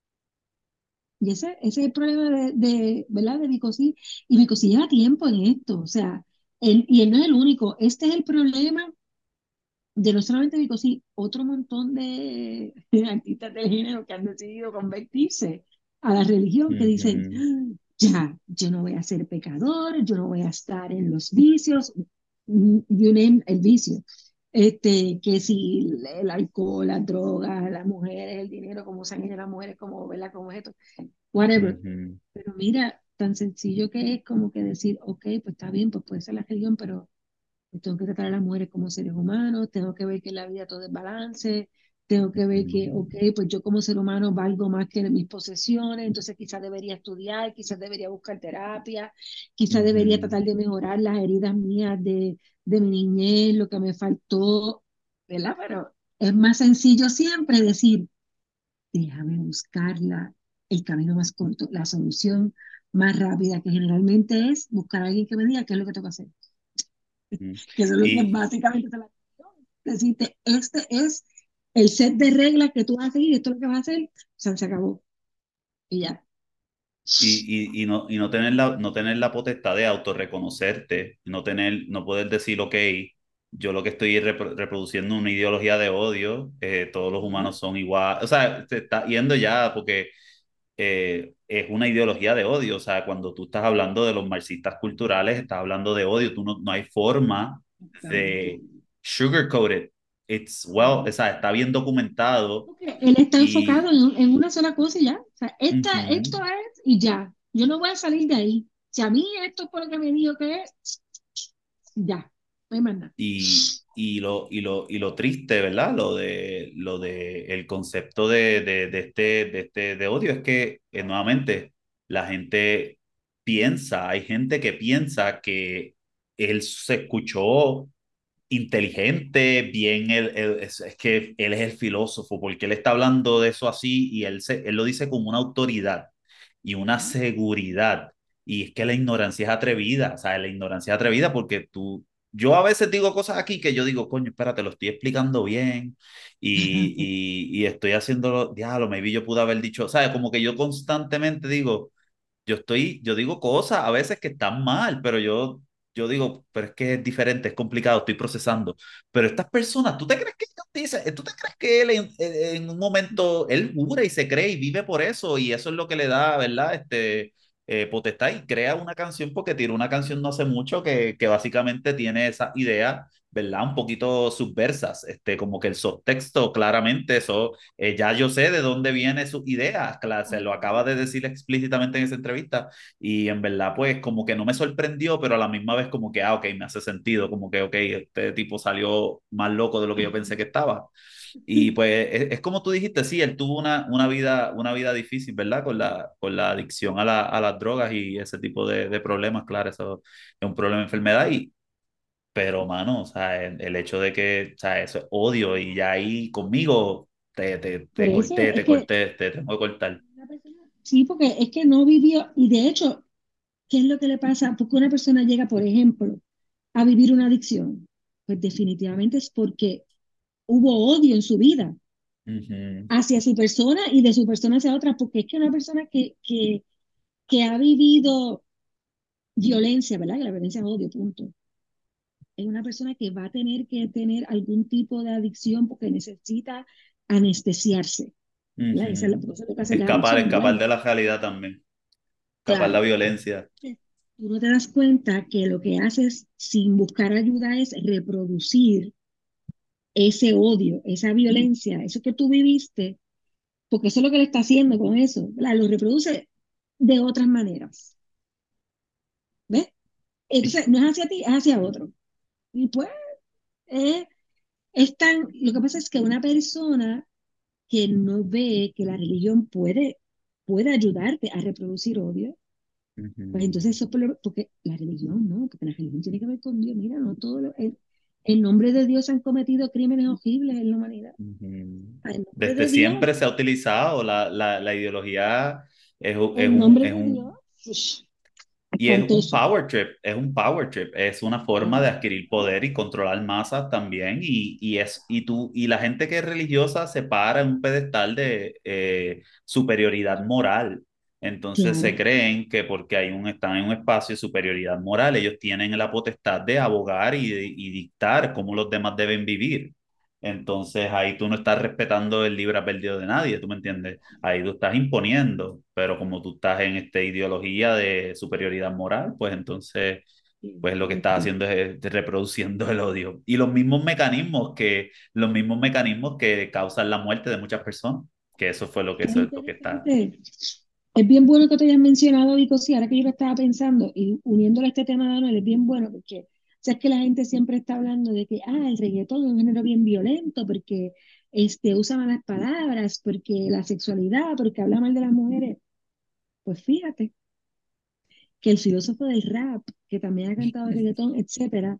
Y ese es el problema ¿verdad? De Vicosí. Y Vicosí lleva tiempo en esto, o sea, y él no es el único. Este es el problema de no solamente Vico, sí, otro montón de artistas del género que han decidido convertirse a la religión, que dicen, Ujú, "Ah, ya, yo no voy a ser pecador, yo no voy a estar en los vicios, you name el vicio. Que si el alcohol, las drogas, las mujeres, el dinero, como se han hecho las mujeres, como, ¿verdad? Como esto, whatever". ujú, Pero mira, tan sencillo que es como que decir, ok, pues está bien, pues puede ser la religión, pero tengo que tratar a las mujeres como seres humanos, tengo que ver que en la vida todo es balance, tengo que ver que, ujú, ok, pues yo como ser humano valgo más que mis posesiones, entonces quizás debería estudiar, quizás debería buscar terapia, quizás debería ujú, tratar de mejorar las heridas mías de mi niñez, lo que me faltó, ¿verdad? Pero es más sencillo siempre decir, déjame buscarla, el camino más corto, la solución más rápida, que generalmente es buscar a alguien que me diga qué es lo que tengo que hacer, ujú. que eso es lo que Y, básicamente se la decirte, este es el set de reglas que tú vas a seguir, esto es lo que vas a hacer, se acabó. Y ya. no tener la potestad de autorreconocerte, no poder decir, ok, yo lo que estoy reproduciendo una ideología de odio, todos los Ajá. humanos son igual, o sea, te está yendo ya porque es una ideología de odio, o sea, cuando tú estás hablando de los marxistas culturales, estás hablando de odio, no hay forma Exactamente. de sugarcoat it, o sea, está bien documentado Porque él está enfocado y... en una sola cosa y ya. O sea, esto Ujú. es y ya. Yo no voy a salir de ahí. Si a mí esto es por lo que me dijo que es, ya. No hay más nada. y lo triste, ¿verdad? Lo de el concepto de odio es que, nuevamente, la gente hay gente que piensa que él se escuchó inteligente, bien, es que él es el filósofo, porque él está hablando de eso así y él lo dice con una autoridad y una seguridad. Y es que la ignorancia es atrevida, o sea, la ignorancia es atrevida porque yo a veces digo cosas aquí que yo digo, coño, espérate, lo estoy explicando bien y estoy haciéndolo, diablo, maybe yo pude haber dicho, o sea, como que yo constantemente digo, yo digo cosas a veces que están mal, pero yo digo, pero es que es diferente, es complicado, estoy procesando. Pero estas personas, ¿tú te crees que él en un momento, él jura y se cree y vive por eso? Y eso es lo que le da, ¿verdad? Potestad y crea una canción porque tiró una canción no hace mucho que básicamente tiene esa idea, ¿verdad? Un poquito subversas, como que el subtexto claramente, eso ya yo sé de dónde viene su idea, claro, se lo acaba de decir explícitamente en esa entrevista y en verdad pues como que no me sorprendió, pero a la misma vez como que, ok, me hace sentido, como que, ok, este tipo salió más loco de lo que yo pensé que estaba. Y pues es como tú dijiste, sí, él tuvo una vida difícil, ¿verdad? Con la adicción a las drogas y ese tipo de problemas, claro, eso es un problema de enfermedad pero, mano, o sea, el hecho de que, o sea, eso es odio y ya ahí conmigo te, te, Por te eso corté, es te que corté, te tengo que cortar. una persona, sí, porque es que no vivió, y de hecho, ¿qué es lo que le pasa? Porque una persona llega, por ejemplo, a vivir una adicción, pues definitivamente es porque hubo odio en su vida Ujú, hacia su persona y de su persona hacia otra, porque es que una persona que ha vivido violencia, ¿verdad? Que la violencia es odio, punto. Es una persona que va a tener que tener algún tipo de adicción porque necesita anestesiarse, ¿verdad? Esa es ujú. por eso lo que hace la Escapar, adicción. escapar Bueno, de la realidad también, escapar la claro, violencia. tú no te das cuenta que lo que haces sin buscar ayuda es reproducir ese odio, esa violencia, eso que tú viviste, porque eso es lo que le está haciendo con eso, ¿verdad? Lo reproduce de otras maneras, ¿ves? Entonces, no es hacia ti, es hacia otro. Y pues, eh, lo que pasa es que una persona que no ve que la religión puede ayudarte a reproducir odio, pues Ujú, entonces eso es porque la religión no, porque la religión tiene que ver con Dios. Mira, no en nombre de Dios se han cometido crímenes horribles en la humanidad. ujú. En nombre Desde de Dios, siempre se ha utilizado la ideología, es, un- es en un, nombre es de Dios, un, ush, Y es un espantoso. power trip, es un power trip, es una forma de Ah, adquirir poder y controlar masas también. Y la gente que es religiosa se para en un pedestal de superioridad moral. Entonces se claro. creen que porque están en un espacio de superioridad moral, ellos tienen la potestad de abogar y dictar cómo los demás deben vivir. Entonces ahí tú no estás respetando el libre albedrío de nadie, ¿tú me entiendes? Ahí tú estás imponiendo, pero como tú estás en esta ideología de superioridad moral, pues entonces, pues lo que estás Exacto. haciendo es reproduciendo el odio. Y los mismos mecanismos que causan la muerte de muchas personas, que Es eso es lo que está. interesante. Es bien bueno que te hayas mencionado, Vico, sí, ahora que yo lo estaba pensando y uniéndole a este tema de Anuel, es bien bueno porque, o sea, es que la gente siempre está hablando de que, el reggaetón es un género bien violento porque usa malas palabras, porque la sexualidad, porque habla mal de las mujeres. Pues fíjate que el filósofo del rap, que también ha cantado reggaetón, etcétera,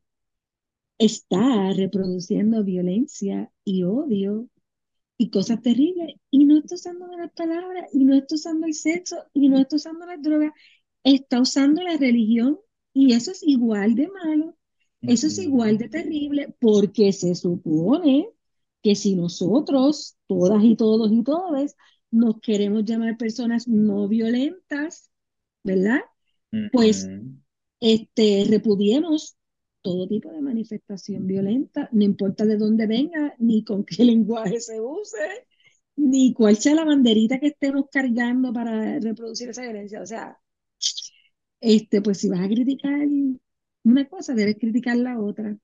está reproduciendo violencia y odio y cosas terribles, y no está usando malas palabras, y no está usando el sexo, y no está usando las drogas, está usando la religión, y eso es igual de malo, eso es igual Ujú, de terrible, porque se supone que si nosotros, todas y todos y todas, nos queremos llamar personas no violentas, ¿verdad? Pues ujú, repudiemos todo tipo de manifestación violenta, no importa de dónde venga, ni con qué lenguaje se use, ni cuál sea la banderita que estemos cargando para reproducir esa violencia. O sea, pues si vas a criticar una cosa, debes criticar la otra.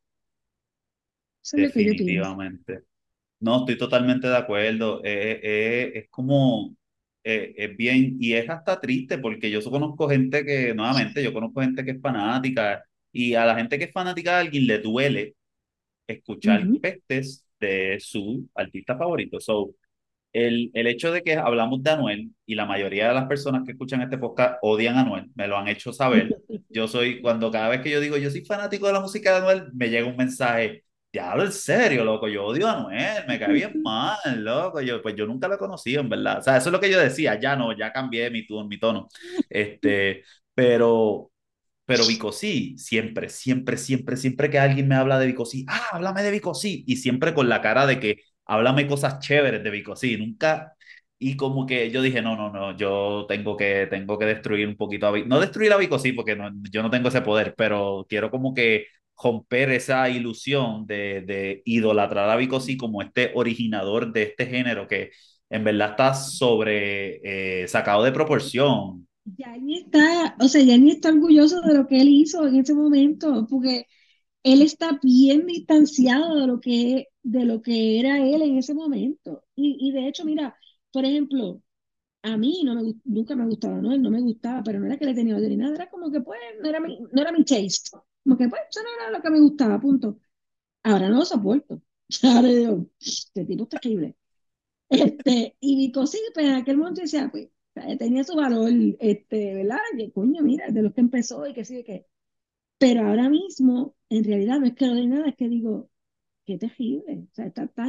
Eso es lo que yo pienso. definitivamente. No, estoy totalmente de acuerdo. Es como, es bien, y es hasta triste porque yo conozco gente que, nuevamente, yo conozco gente que es fanática y a la gente que es fanática de alguien le duele escuchar Ujú. pestes de su artista favorito. So, el hecho de que hablamos de Anuel y la mayoría de las personas que escuchan este podcast odian a Anuel, me lo han hecho saber. Yo soy, cuando cada vez que yo digo yo soy fanático de la música de Anuel, me llega un mensaje, ya hablo en serio, loco, yo odio a Anuel, me cae bien mal, loco, pues yo nunca lo he conocido, en verdad. O sea, eso es lo que yo decía, ya no, ya cambié mi tono. Este, pero Vico sí, siempre, siempre, siempre, siempre que alguien me habla de Vico sí, háblame de Vico sí, y siempre con la cara de que háblame cosas chéveres de Vico sí, nunca, y como que yo dije, no, no, no, yo tengo que destruir un poquito a Vico, no destruir a Vico sí, porque yo no tengo ese poder, pero quiero como que romper esa ilusión de idolatrar a Vico sí como este originador de este género que en verdad está sacado de proporción. Ya ni está, o sea, ya ni está orgulloso de lo que él hizo en ese momento, porque él está bien distanciado de lo que era él en ese momento. Y de hecho, mira, por ejemplo, a mí nunca me gustaba, ¿no? Él no me gustaba, pero no era que le tenía odio ni nada, era como que pues no era mi taste. Como que pues eso no era lo que me gustaba, punto. Ahora no lo soporto. Ahora digo, este tipo está increíble. Y mi cosita, pues en aquel momento decía, pues, tenía su valor, ¿verdad? Y coño, mira, de los que empezó y que sí, que. Pero ahora mismo, en realidad, no es que no de nada, es que digo, qué terrible. O sea,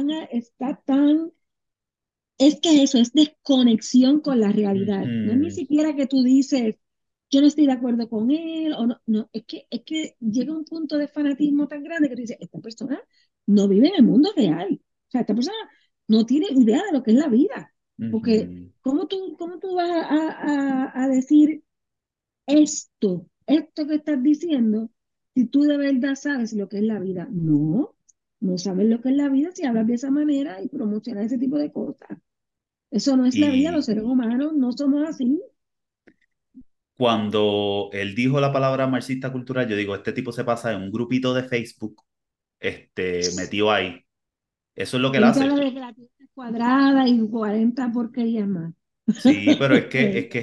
es que eso es desconexión con la realidad. No es ni Ujú, siquiera que tú dices, yo no estoy de acuerdo con él, o no, no, es que llega un punto de fanatismo tan grande que tú dices, esta persona no vive en el mundo real. O sea, esta persona no tiene idea de lo que es la vida. Porque, ujú. ¿cómo tú vas a decir esto que estás diciendo, si tú de verdad sabes lo que es la vida? No, no sabes lo que es la vida si hablas de esa manera y promocionas ese tipo de cosas. Eso no es la vida, los Y seres humanos no somos así. cuando él dijo la palabra marxista cultural, yo digo, este tipo se pasa en un grupito de Facebook, metido ahí. Eso es lo que él Él te hace. habla de que la tierra es cuadrada y 40 porquerías más. Sí, pero es que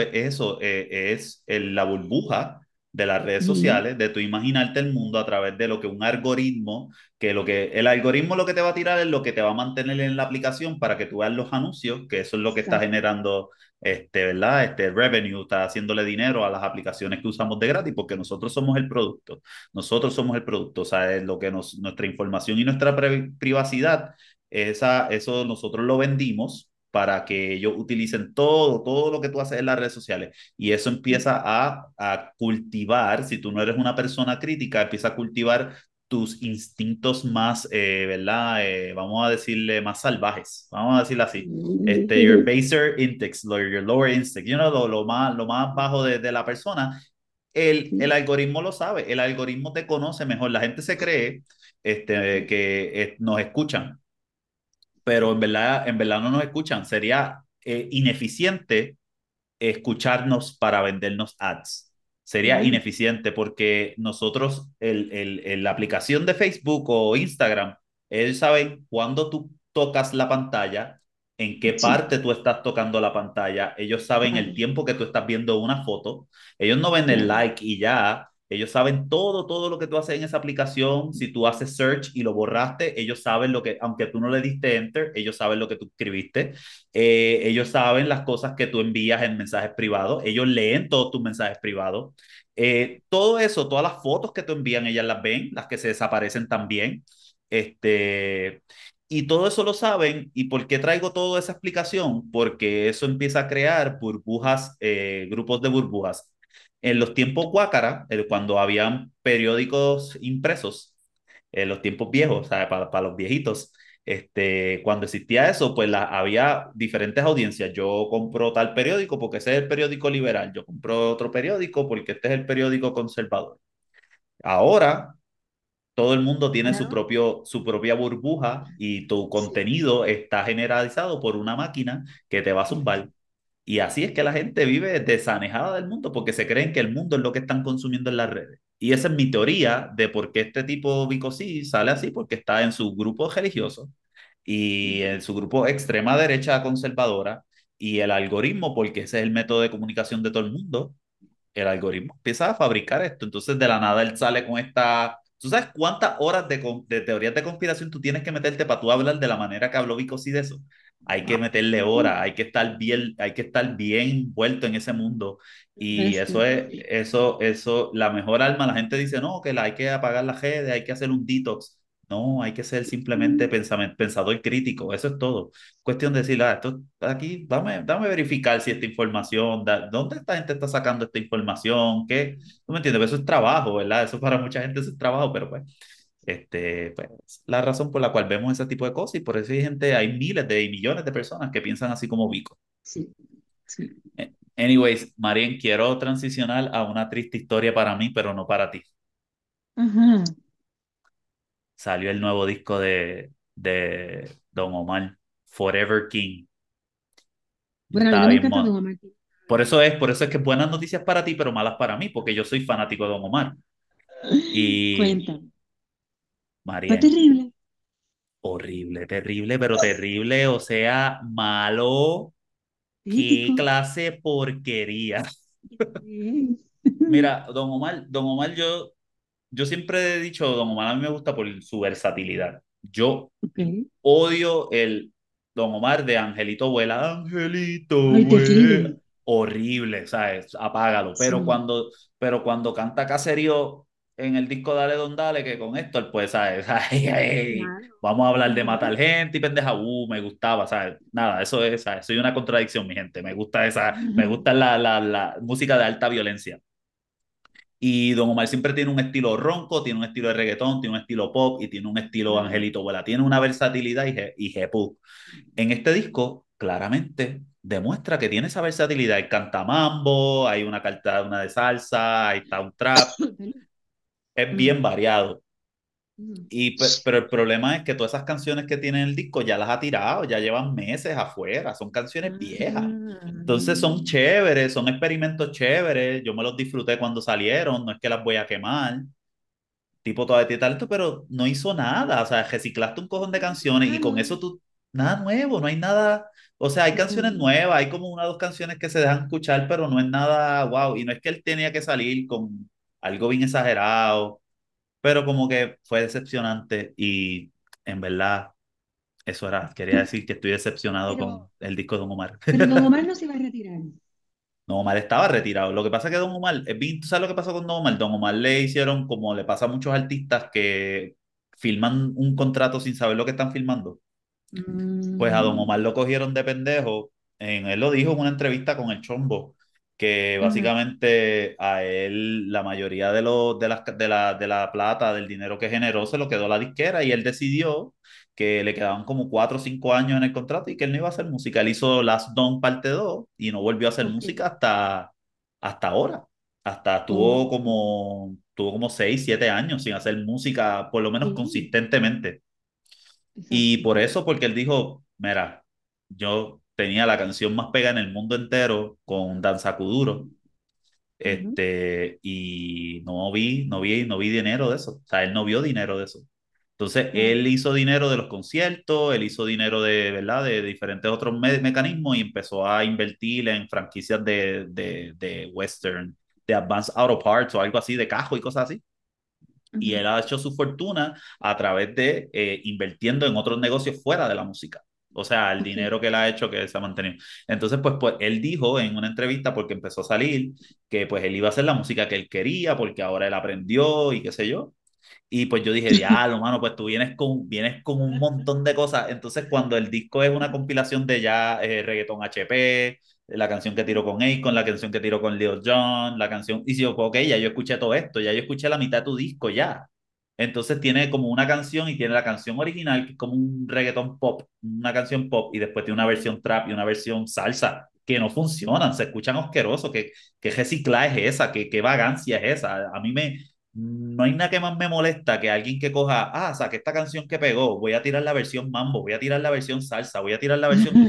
es la burbuja de las redes Ujú. sociales, de tu imaginarte el mundo a través de lo que un algoritmo, el algoritmo lo que te va a tirar es lo que te va a mantener en la aplicación para que tú veas los anuncios, que eso es lo que está Exacto. generando, ¿verdad? Este revenue, está haciéndole dinero a las aplicaciones que usamos de gratis, porque nosotros somos el producto, o sea, es lo que nuestra información y nuestra privacidad, eso nosotros lo vendimos para que ellos utilicen todo lo que tú haces en las redes sociales. Y eso empieza a cultivar, si tú no eres una persona crítica, empieza a cultivar tus instintos más, ¿verdad? Vamos a decirle más salvajes, vamos a decirlo así. Your baser instincts, your lower instinct, lo más bajo de la persona. El algoritmo lo sabe, el algoritmo te conoce mejor. La gente se cree que nos escuchan, pero en verdad no nos escuchan. Sería ineficiente escucharnos para vendernos ads. Sería Claro. ineficiente porque nosotros, la aplicación de Facebook o Instagram, ellos saben cuándo tú tocas la pantalla, en qué Sí, parte tú estás tocando la pantalla, ellos saben el claro, tiempo que tú estás viendo una foto, ellos no ven el claro. like y ya. Ellos saben todo lo que tú haces en esa aplicación. Si tú haces search y lo borraste, ellos saben lo que, aunque tú no le diste enter, ellos saben lo que tú escribiste. Ellos saben las cosas que tú envías en mensajes privados, ellos leen todos tus mensajes privados. Todo eso, todas las fotos que tú envían, ellas las ven, las que se desaparecen también. Este, y todo eso lo saben. ¿Y por qué traigo toda esa explicación? Porque eso empieza a crear burbujas, grupos de burbujas. En los tiempos Guácara, cuando habían periódicos impresos, en los tiempos viejos, o sea, para los viejitos, cuando existía eso, pues había diferentes audiencias. Yo compro tal periódico porque ese es el periódico liberal. Yo compro otro periódico porque este es el periódico conservador. Ahora, todo el mundo tiene Claro. su propia burbuja y tu Sí. contenido está generalizado por una máquina que te va a zumbar. Y así es que la gente vive desanejada del mundo porque se creen que el mundo es lo que están consumiendo en las redes. Y esa es mi teoría de por qué este tipo Bicosí sale así, porque está en su grupo religioso y en su grupo extrema derecha conservadora y el algoritmo, porque ese es el método de comunicación de todo el mundo, el algoritmo empieza a fabricar esto. Entonces de la nada él sale con esta ¿Tú sabes cuántas horas de teorías de conspiración tú tienes que meterte para tú hablar de la manera que habló Vico sí de eso? Hay que meterle horas, hay que estar bien envuelto en ese mundo. Y eso es, Definitivamente. eso, la mejor arma, la gente dice, no, que hay que apagar la redes, hay que hacer un detox. No, hay que ser simplemente pensador crítico, eso es todo. Cuestión de decir, esto aquí, dame verificar si esta información, ¿dónde esta gente está sacando esta información? ¿Qué? ¿Tú me entiendes? Eso es trabajo, ¿verdad? Eso para mucha gente eso es trabajo, pero pues, pues, la razón por la cual vemos ese tipo de cosas y por eso hay gente, hay miles de y millones de personas que piensan así como Vico. Sí, sí. Anyways, Marien, quiero transicionar a una triste historia para mí, pero no para ti. Ajá. Salió el nuevo disco de Don Omar, Forever King. Yo Bueno, a mí estaba no me bien encanta Don Omar. por eso es que buenas noticias para ti, pero malas para mí, porque yo soy fanático de Don Omar. Y Cuéntame. Fue Marien, terrible. horrible, terrible, pero terrible, o sea, malo. Crítico. Qué clase de porquería. Sí. Mira, Don Omar, yo siempre he dicho, Don Omar a mí me gusta por su versatilidad. Yo Ok. odio el Don Omar de Angelito Vuela. Angelito Ay, Vuela. terrible. Horrible, ¿sabes? Apágalo. Sí. Pero cuando canta Caserío en el disco Dale Don Dale, que con esto, pues, ¿sabes? Ay, ay, Claro. vamos a hablar de Ajá. matar gente y pendeja. Me gustaba, ¿sabes? Nada, eso es, ¿sabes? Soy una contradicción, mi gente. Me gusta la música de alta violencia. Y Don Omar siempre tiene un estilo ronco, tiene un estilo de reggaetón, tiene un estilo pop y tiene un estilo Ajá. Angelito Vuela. Tiene una versatilidad y jepú. En este disco, claramente, demuestra que tiene esa versatilidad. Hay canta mambo, hay una carta, una de salsa, hay está un trap. Es bien Ajá. variado. Ajá. Pero el problema es que todas esas canciones que tiene el disco ya las ha tirado, ya llevan meses afuera, son canciones viejas. Ah, Entonces son chéveres, son experimentos chéveres. Yo me los disfruté cuando salieron, no es que las voy a quemar. Tipo todavía tiene talento, pero no hizo nada. O sea, reciclaste un cojón de canciones y con nada. eso tú, nada nuevo, no hay nada. O sea, hay canciones Ujú. nuevas, hay como una o dos canciones que se dejan escuchar, pero no es nada wow. Y no es que él tenía que salir con algo bien exagerado, pero como que fue decepcionante y en verdad, eso era. Quería decir que estoy decepcionado Pero, con el disco de Don Omar. pero Don Omar no se va a retirar. Don Omar estaba retirado. Lo que pasa es que Don Omar, ¿tú sabes lo que pasó con Don Omar? Don Omar le hicieron, como le pasa a muchos artistas que filman un contrato sin saber lo que están filmando. Pues a Don Mm, Omar lo cogieron de pendejo. Él lo dijo en una entrevista con el Chombo, que ajá, básicamente a él la mayoría de la plata, del dinero que generó, se lo quedó la disquera y él decidió que le quedaban como 4 o 5 años en el contrato y que él no iba a hacer música. Él hizo Last Don parte 2 y no volvió a hacer ok. música hasta ahora. Hasta Oh, tuvo como 6, 7 años sin hacer música, por lo menos sí, consistentemente. Y exacto. por eso, porque él dijo, mira, yo tenía la canción más pega en el mundo entero con Danza Kuduro, Ajá, y no vi dinero de eso. O sea, él no vio dinero de eso. Entonces, claro, él hizo dinero de los conciertos, él hizo dinero de, ¿verdad? De diferentes otros mecanismos y empezó a invertir en franquicias de Western, de Advanced Auto Parts o algo así, de cajo y cosas así y ajá, él ha hecho su fortuna a través de invirtiendo en otros negocios fuera de la música. O sea, el ok. dinero que él ha hecho que se ha mantenido. Entonces, pues él dijo en una entrevista, porque empezó a salir, que pues él iba a hacer la música que él quería, porque ahora él aprendió y qué sé yo. Y pues yo dije, diablo, mano, pues tú vienes con un montón de cosas. Entonces, cuando el disco es una compilación de ya reggaetón HP, la canción que tiró con Akon, la canción que tiró con Lil Jon, la canción, y si yo, ok, ya yo escuché todo esto, ya yo escuché la mitad de tu disco ya. Entonces tiene como una canción y tiene la canción original, que es como un reggaetón pop, una canción pop, y después tiene una versión trap y una versión salsa, que no funcionan, se escuchan asquerosos, que reciclaje es esa, que vagancia es esa. A mí no hay nada que más me molesta que alguien que coja, saqué esta canción que pegó, voy a tirar la versión mambo, voy a tirar la versión salsa, voy a tirar la versión.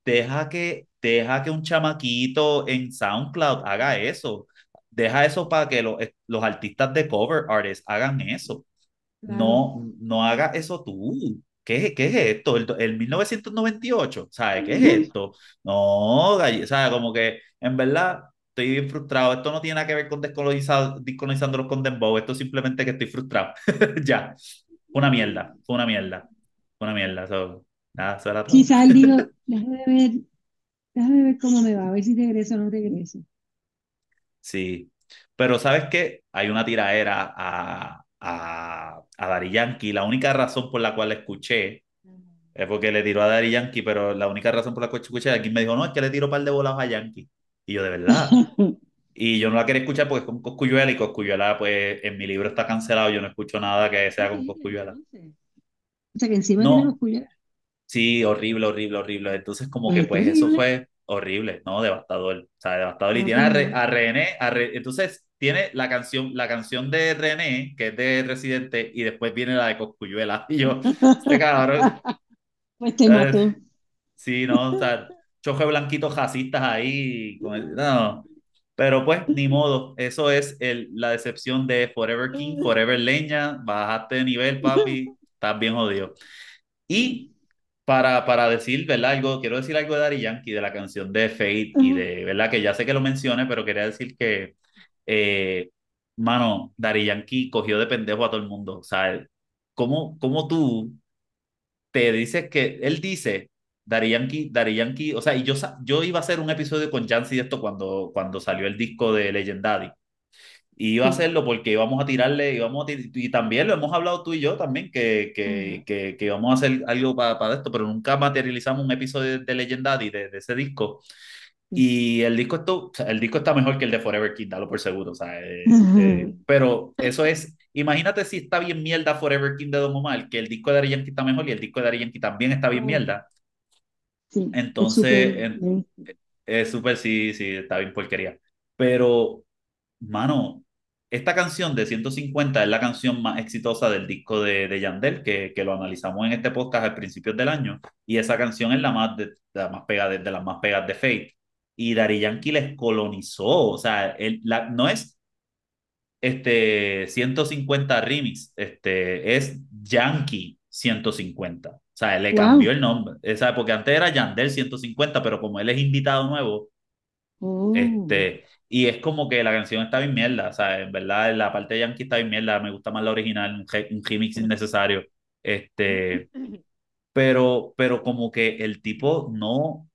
Deja que un chamaquito en SoundCloud haga eso. Deja eso para que los artistas de cover artists hagan eso. Claro, No haga eso tú. ¿Qué es esto? El 1998, ¿sabes? ¿Qué es esto? No, ¿sabes? Como que en verdad. estoy bien frustrado. Esto no tiene nada que ver con descolonizándolos con Dembow. Esto es simplemente que estoy frustrado. Ya. Fue una mierda. Fue una mierda. Fue una mierda. Nada, eso era todo. Quizá él dijo, déjame ver cómo me va, a ver si regreso o no regreso. Sí. Pero ¿sabes qué? Hay una tiraera a Daddy Yankee. La única razón por la cual la escuché es porque le tiró a Daddy Yankee, pero la única razón por la cual escuché, aquí me dijo, no, es que le tiró un par de bolas a Yankee. Y yo, de verdad. Y yo no la quería escuchar porque es con Cosculluela y Cosculluela, pues en mi libro está cancelado. Yo no escucho nada que sea con Horrible, Cosculluela. entonces. O sea, que encima tenemos No, cuidado. sí, horrible, horrible, horrible. Entonces, como Pues que, es pues eso terrible. fue horrible, ¿no? Devastador. O sea, devastador. Y Ah, tiene pues a no. René, entonces tiene la canción de René, que es de Residente, y después viene la de Cosculluela. Y yo, este cabrón, Pues te eh, mató. sí, no, o sea, choque blanquitos jacistas ahí. No. Pero pues, ni modo. Eso es la decepción de Forever King, Forever Leña. Bajaste de nivel, papi. Estás bien jodido. Y para decir, ¿verdad? Quiero decir algo de Daddy Yankee, de la canción de Fate y de, ¿verdad? Que ya sé que lo mencioné, pero quería decir que, eh, mano, Daddy Yankee cogió de pendejo a todo el mundo. O sea, ¿cómo tú te dices que él dice, Daddy Yankee, o sea, yo iba a hacer un episodio con Jancy de esto cuando salió el disco de Legendary. Y iba a Sí. hacerlo porque íbamos a tirarle, y también lo hemos hablado tú y yo también, Ajá. que íbamos a hacer algo para esto, pero nunca materializamos un episodio de Legendary de ese disco. Sí. Y o sea, el disco está mejor que el de Forever Kid, dalo por seguro. O sea, Ajá. pero eso es, imagínate si está bien mierda Forever Kid de Don Omar, que el disco de Daddy Yankee está mejor y el disco de Daddy Yankee también está bien Oh, mierda. sí, es súper. Entonces, es súper, sí, sí, está bien porquería. Pero mano, esta canción de 150 es la canción más exitosa del disco de Yandel, que lo analizamos en este podcast a principios del año, y esa canción es la más pegada, de las más pegadas de Fate. Y Daddy Yankee les colonizó, o sea, no es 150 remix, es Yankee 150. O sea, le cambió Wow. el nombre, porque antes era Yandel 150, pero como él es invitado nuevo, Oh. y es como que la canción está bien mierda, o sea, en verdad la parte de Yankee está bien mierda, me gusta más la original, un remix innecesario, este, pero como que el tipo no,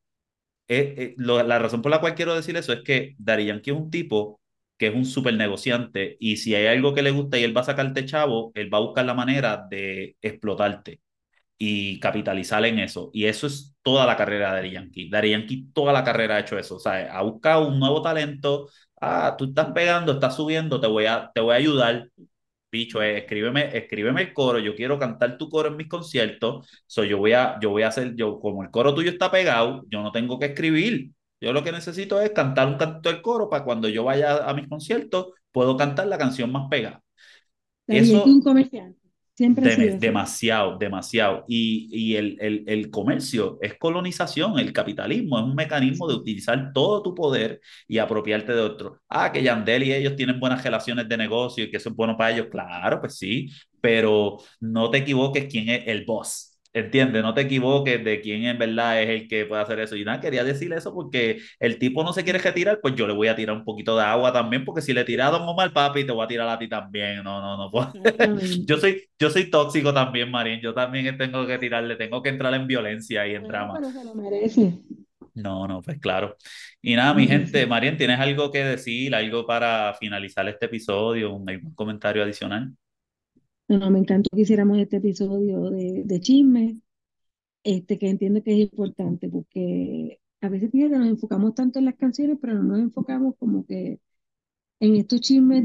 la razón por la cual quiero decir eso es que Daddy Yankee es un tipo que es un súper negociante y si hay algo que le gusta y él va a sacarte chavo, él va a buscar la manera de explotarte y capitalizar en eso. Y eso es toda la carrera de Daddy Yankee. Daddy Yankee toda la carrera ha hecho eso. O sea, ha buscado un nuevo talento. Ah, tú estás pegando, estás subiendo, te voy a ayudar. Bicho, escríbeme el coro. Yo quiero cantar tu coro en mis conciertos. Yo voy a hacer, como el coro tuyo está pegado, yo no tengo que escribir. Yo lo que necesito es cantar un canto del coro para cuando yo vaya a mis conciertos, puedo cantar la canción más pegada. Daddy Yankee es un Eso comerciante. Siempre ha sido así. Demasiado, demasiado. Y el comercio es colonización, el capitalismo es un mecanismo de Sí. utilizar todo tu poder y apropiarte de otro. Ah, que Yandel y ellos tienen buenas relaciones de negocio y que eso es bueno para ellos. Claro, pues sí, pero no te equivoques quién es el boss. ¿Entiendes? No te equivoques de quién en verdad es el que puede hacer eso. Y nada, quería decir eso porque el tipo no se quiere retirar, pues yo le voy a tirar un poquito de agua también, porque si le tira a Don Omar, papi, te voy a tirar a ti también. No, no, no puedo. Exactamente. Yo soy tóxico también, Marín. Yo también tengo que tirarle, tengo que entrar en violencia y en Bueno, drama. pero se lo merece. No, no, pues claro. Y nada, mi gente, Merece. Marín, ¿tienes algo que decir, algo para finalizar este episodio, algún comentario adicional? No, no, me encantó que hiciéramos este episodio de chisme, que entiendo que es importante, porque a veces fíjate, nos enfocamos tanto en las canciones, pero no nos enfocamos como que en estos chismes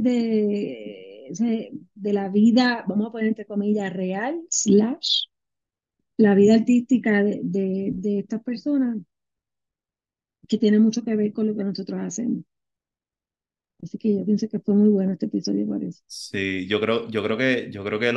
de la vida, vamos a poner entre comillas, real, slash, la vida artística de estas personas, que tiene mucho que ver con lo que nosotros hacemos. Así que yo pienso que fue muy bueno este episodio por eso. Sí, yo creo que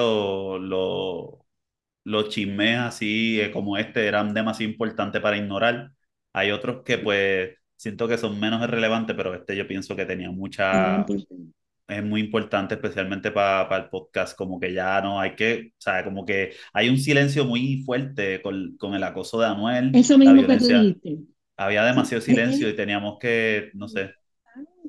los chismes así como este eran demasiado importantes para ignorar. Hay otros que pues siento que son menos relevantes, pero este yo pienso que tenía Era mucha, importante. es muy importante, especialmente para el podcast, como que ya no hay que, o sea, como que hay un silencio muy fuerte con el acoso de Anuel, Eso la mismo que tú violencia, dijiste. había Sí, demasiado silencio y teníamos que, no sé.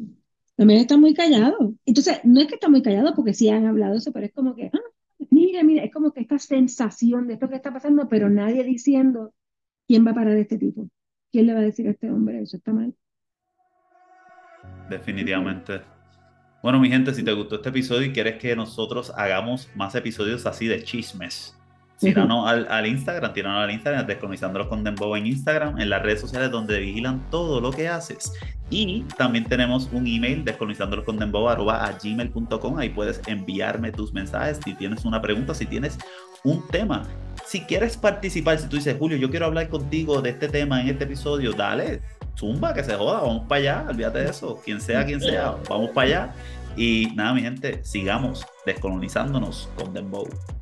También está muy callado. Entonces, no es que está muy callado porque sí han hablado eso, pero es como que, mira, mira, es como que esta sensación de esto que está pasando, pero nadie diciendo quién va a parar a este tipo. ¿Quién le va a decir a este hombre eso está mal? Definitivamente. Bueno, mi gente, si te gustó este episodio y quieres que nosotros hagamos más episodios así de chismes, tíranos al Instagram, Descolonizándolos con Dembow en Instagram, en las redes sociales donde vigilan todo lo que haces. Y también tenemos un email, descolonizandoloscondembow@gmail.com. Ahí puedes enviarme tus mensajes si tienes una pregunta, si tienes un tema. Si quieres participar, si tú dices, Julio, yo quiero hablar contigo de este tema en este episodio, dale, zumba, que se joda, vamos para allá, olvídate de eso, quien sea, vamos para allá. Y nada, mi gente, sigamos descolonizándonos con Dembow.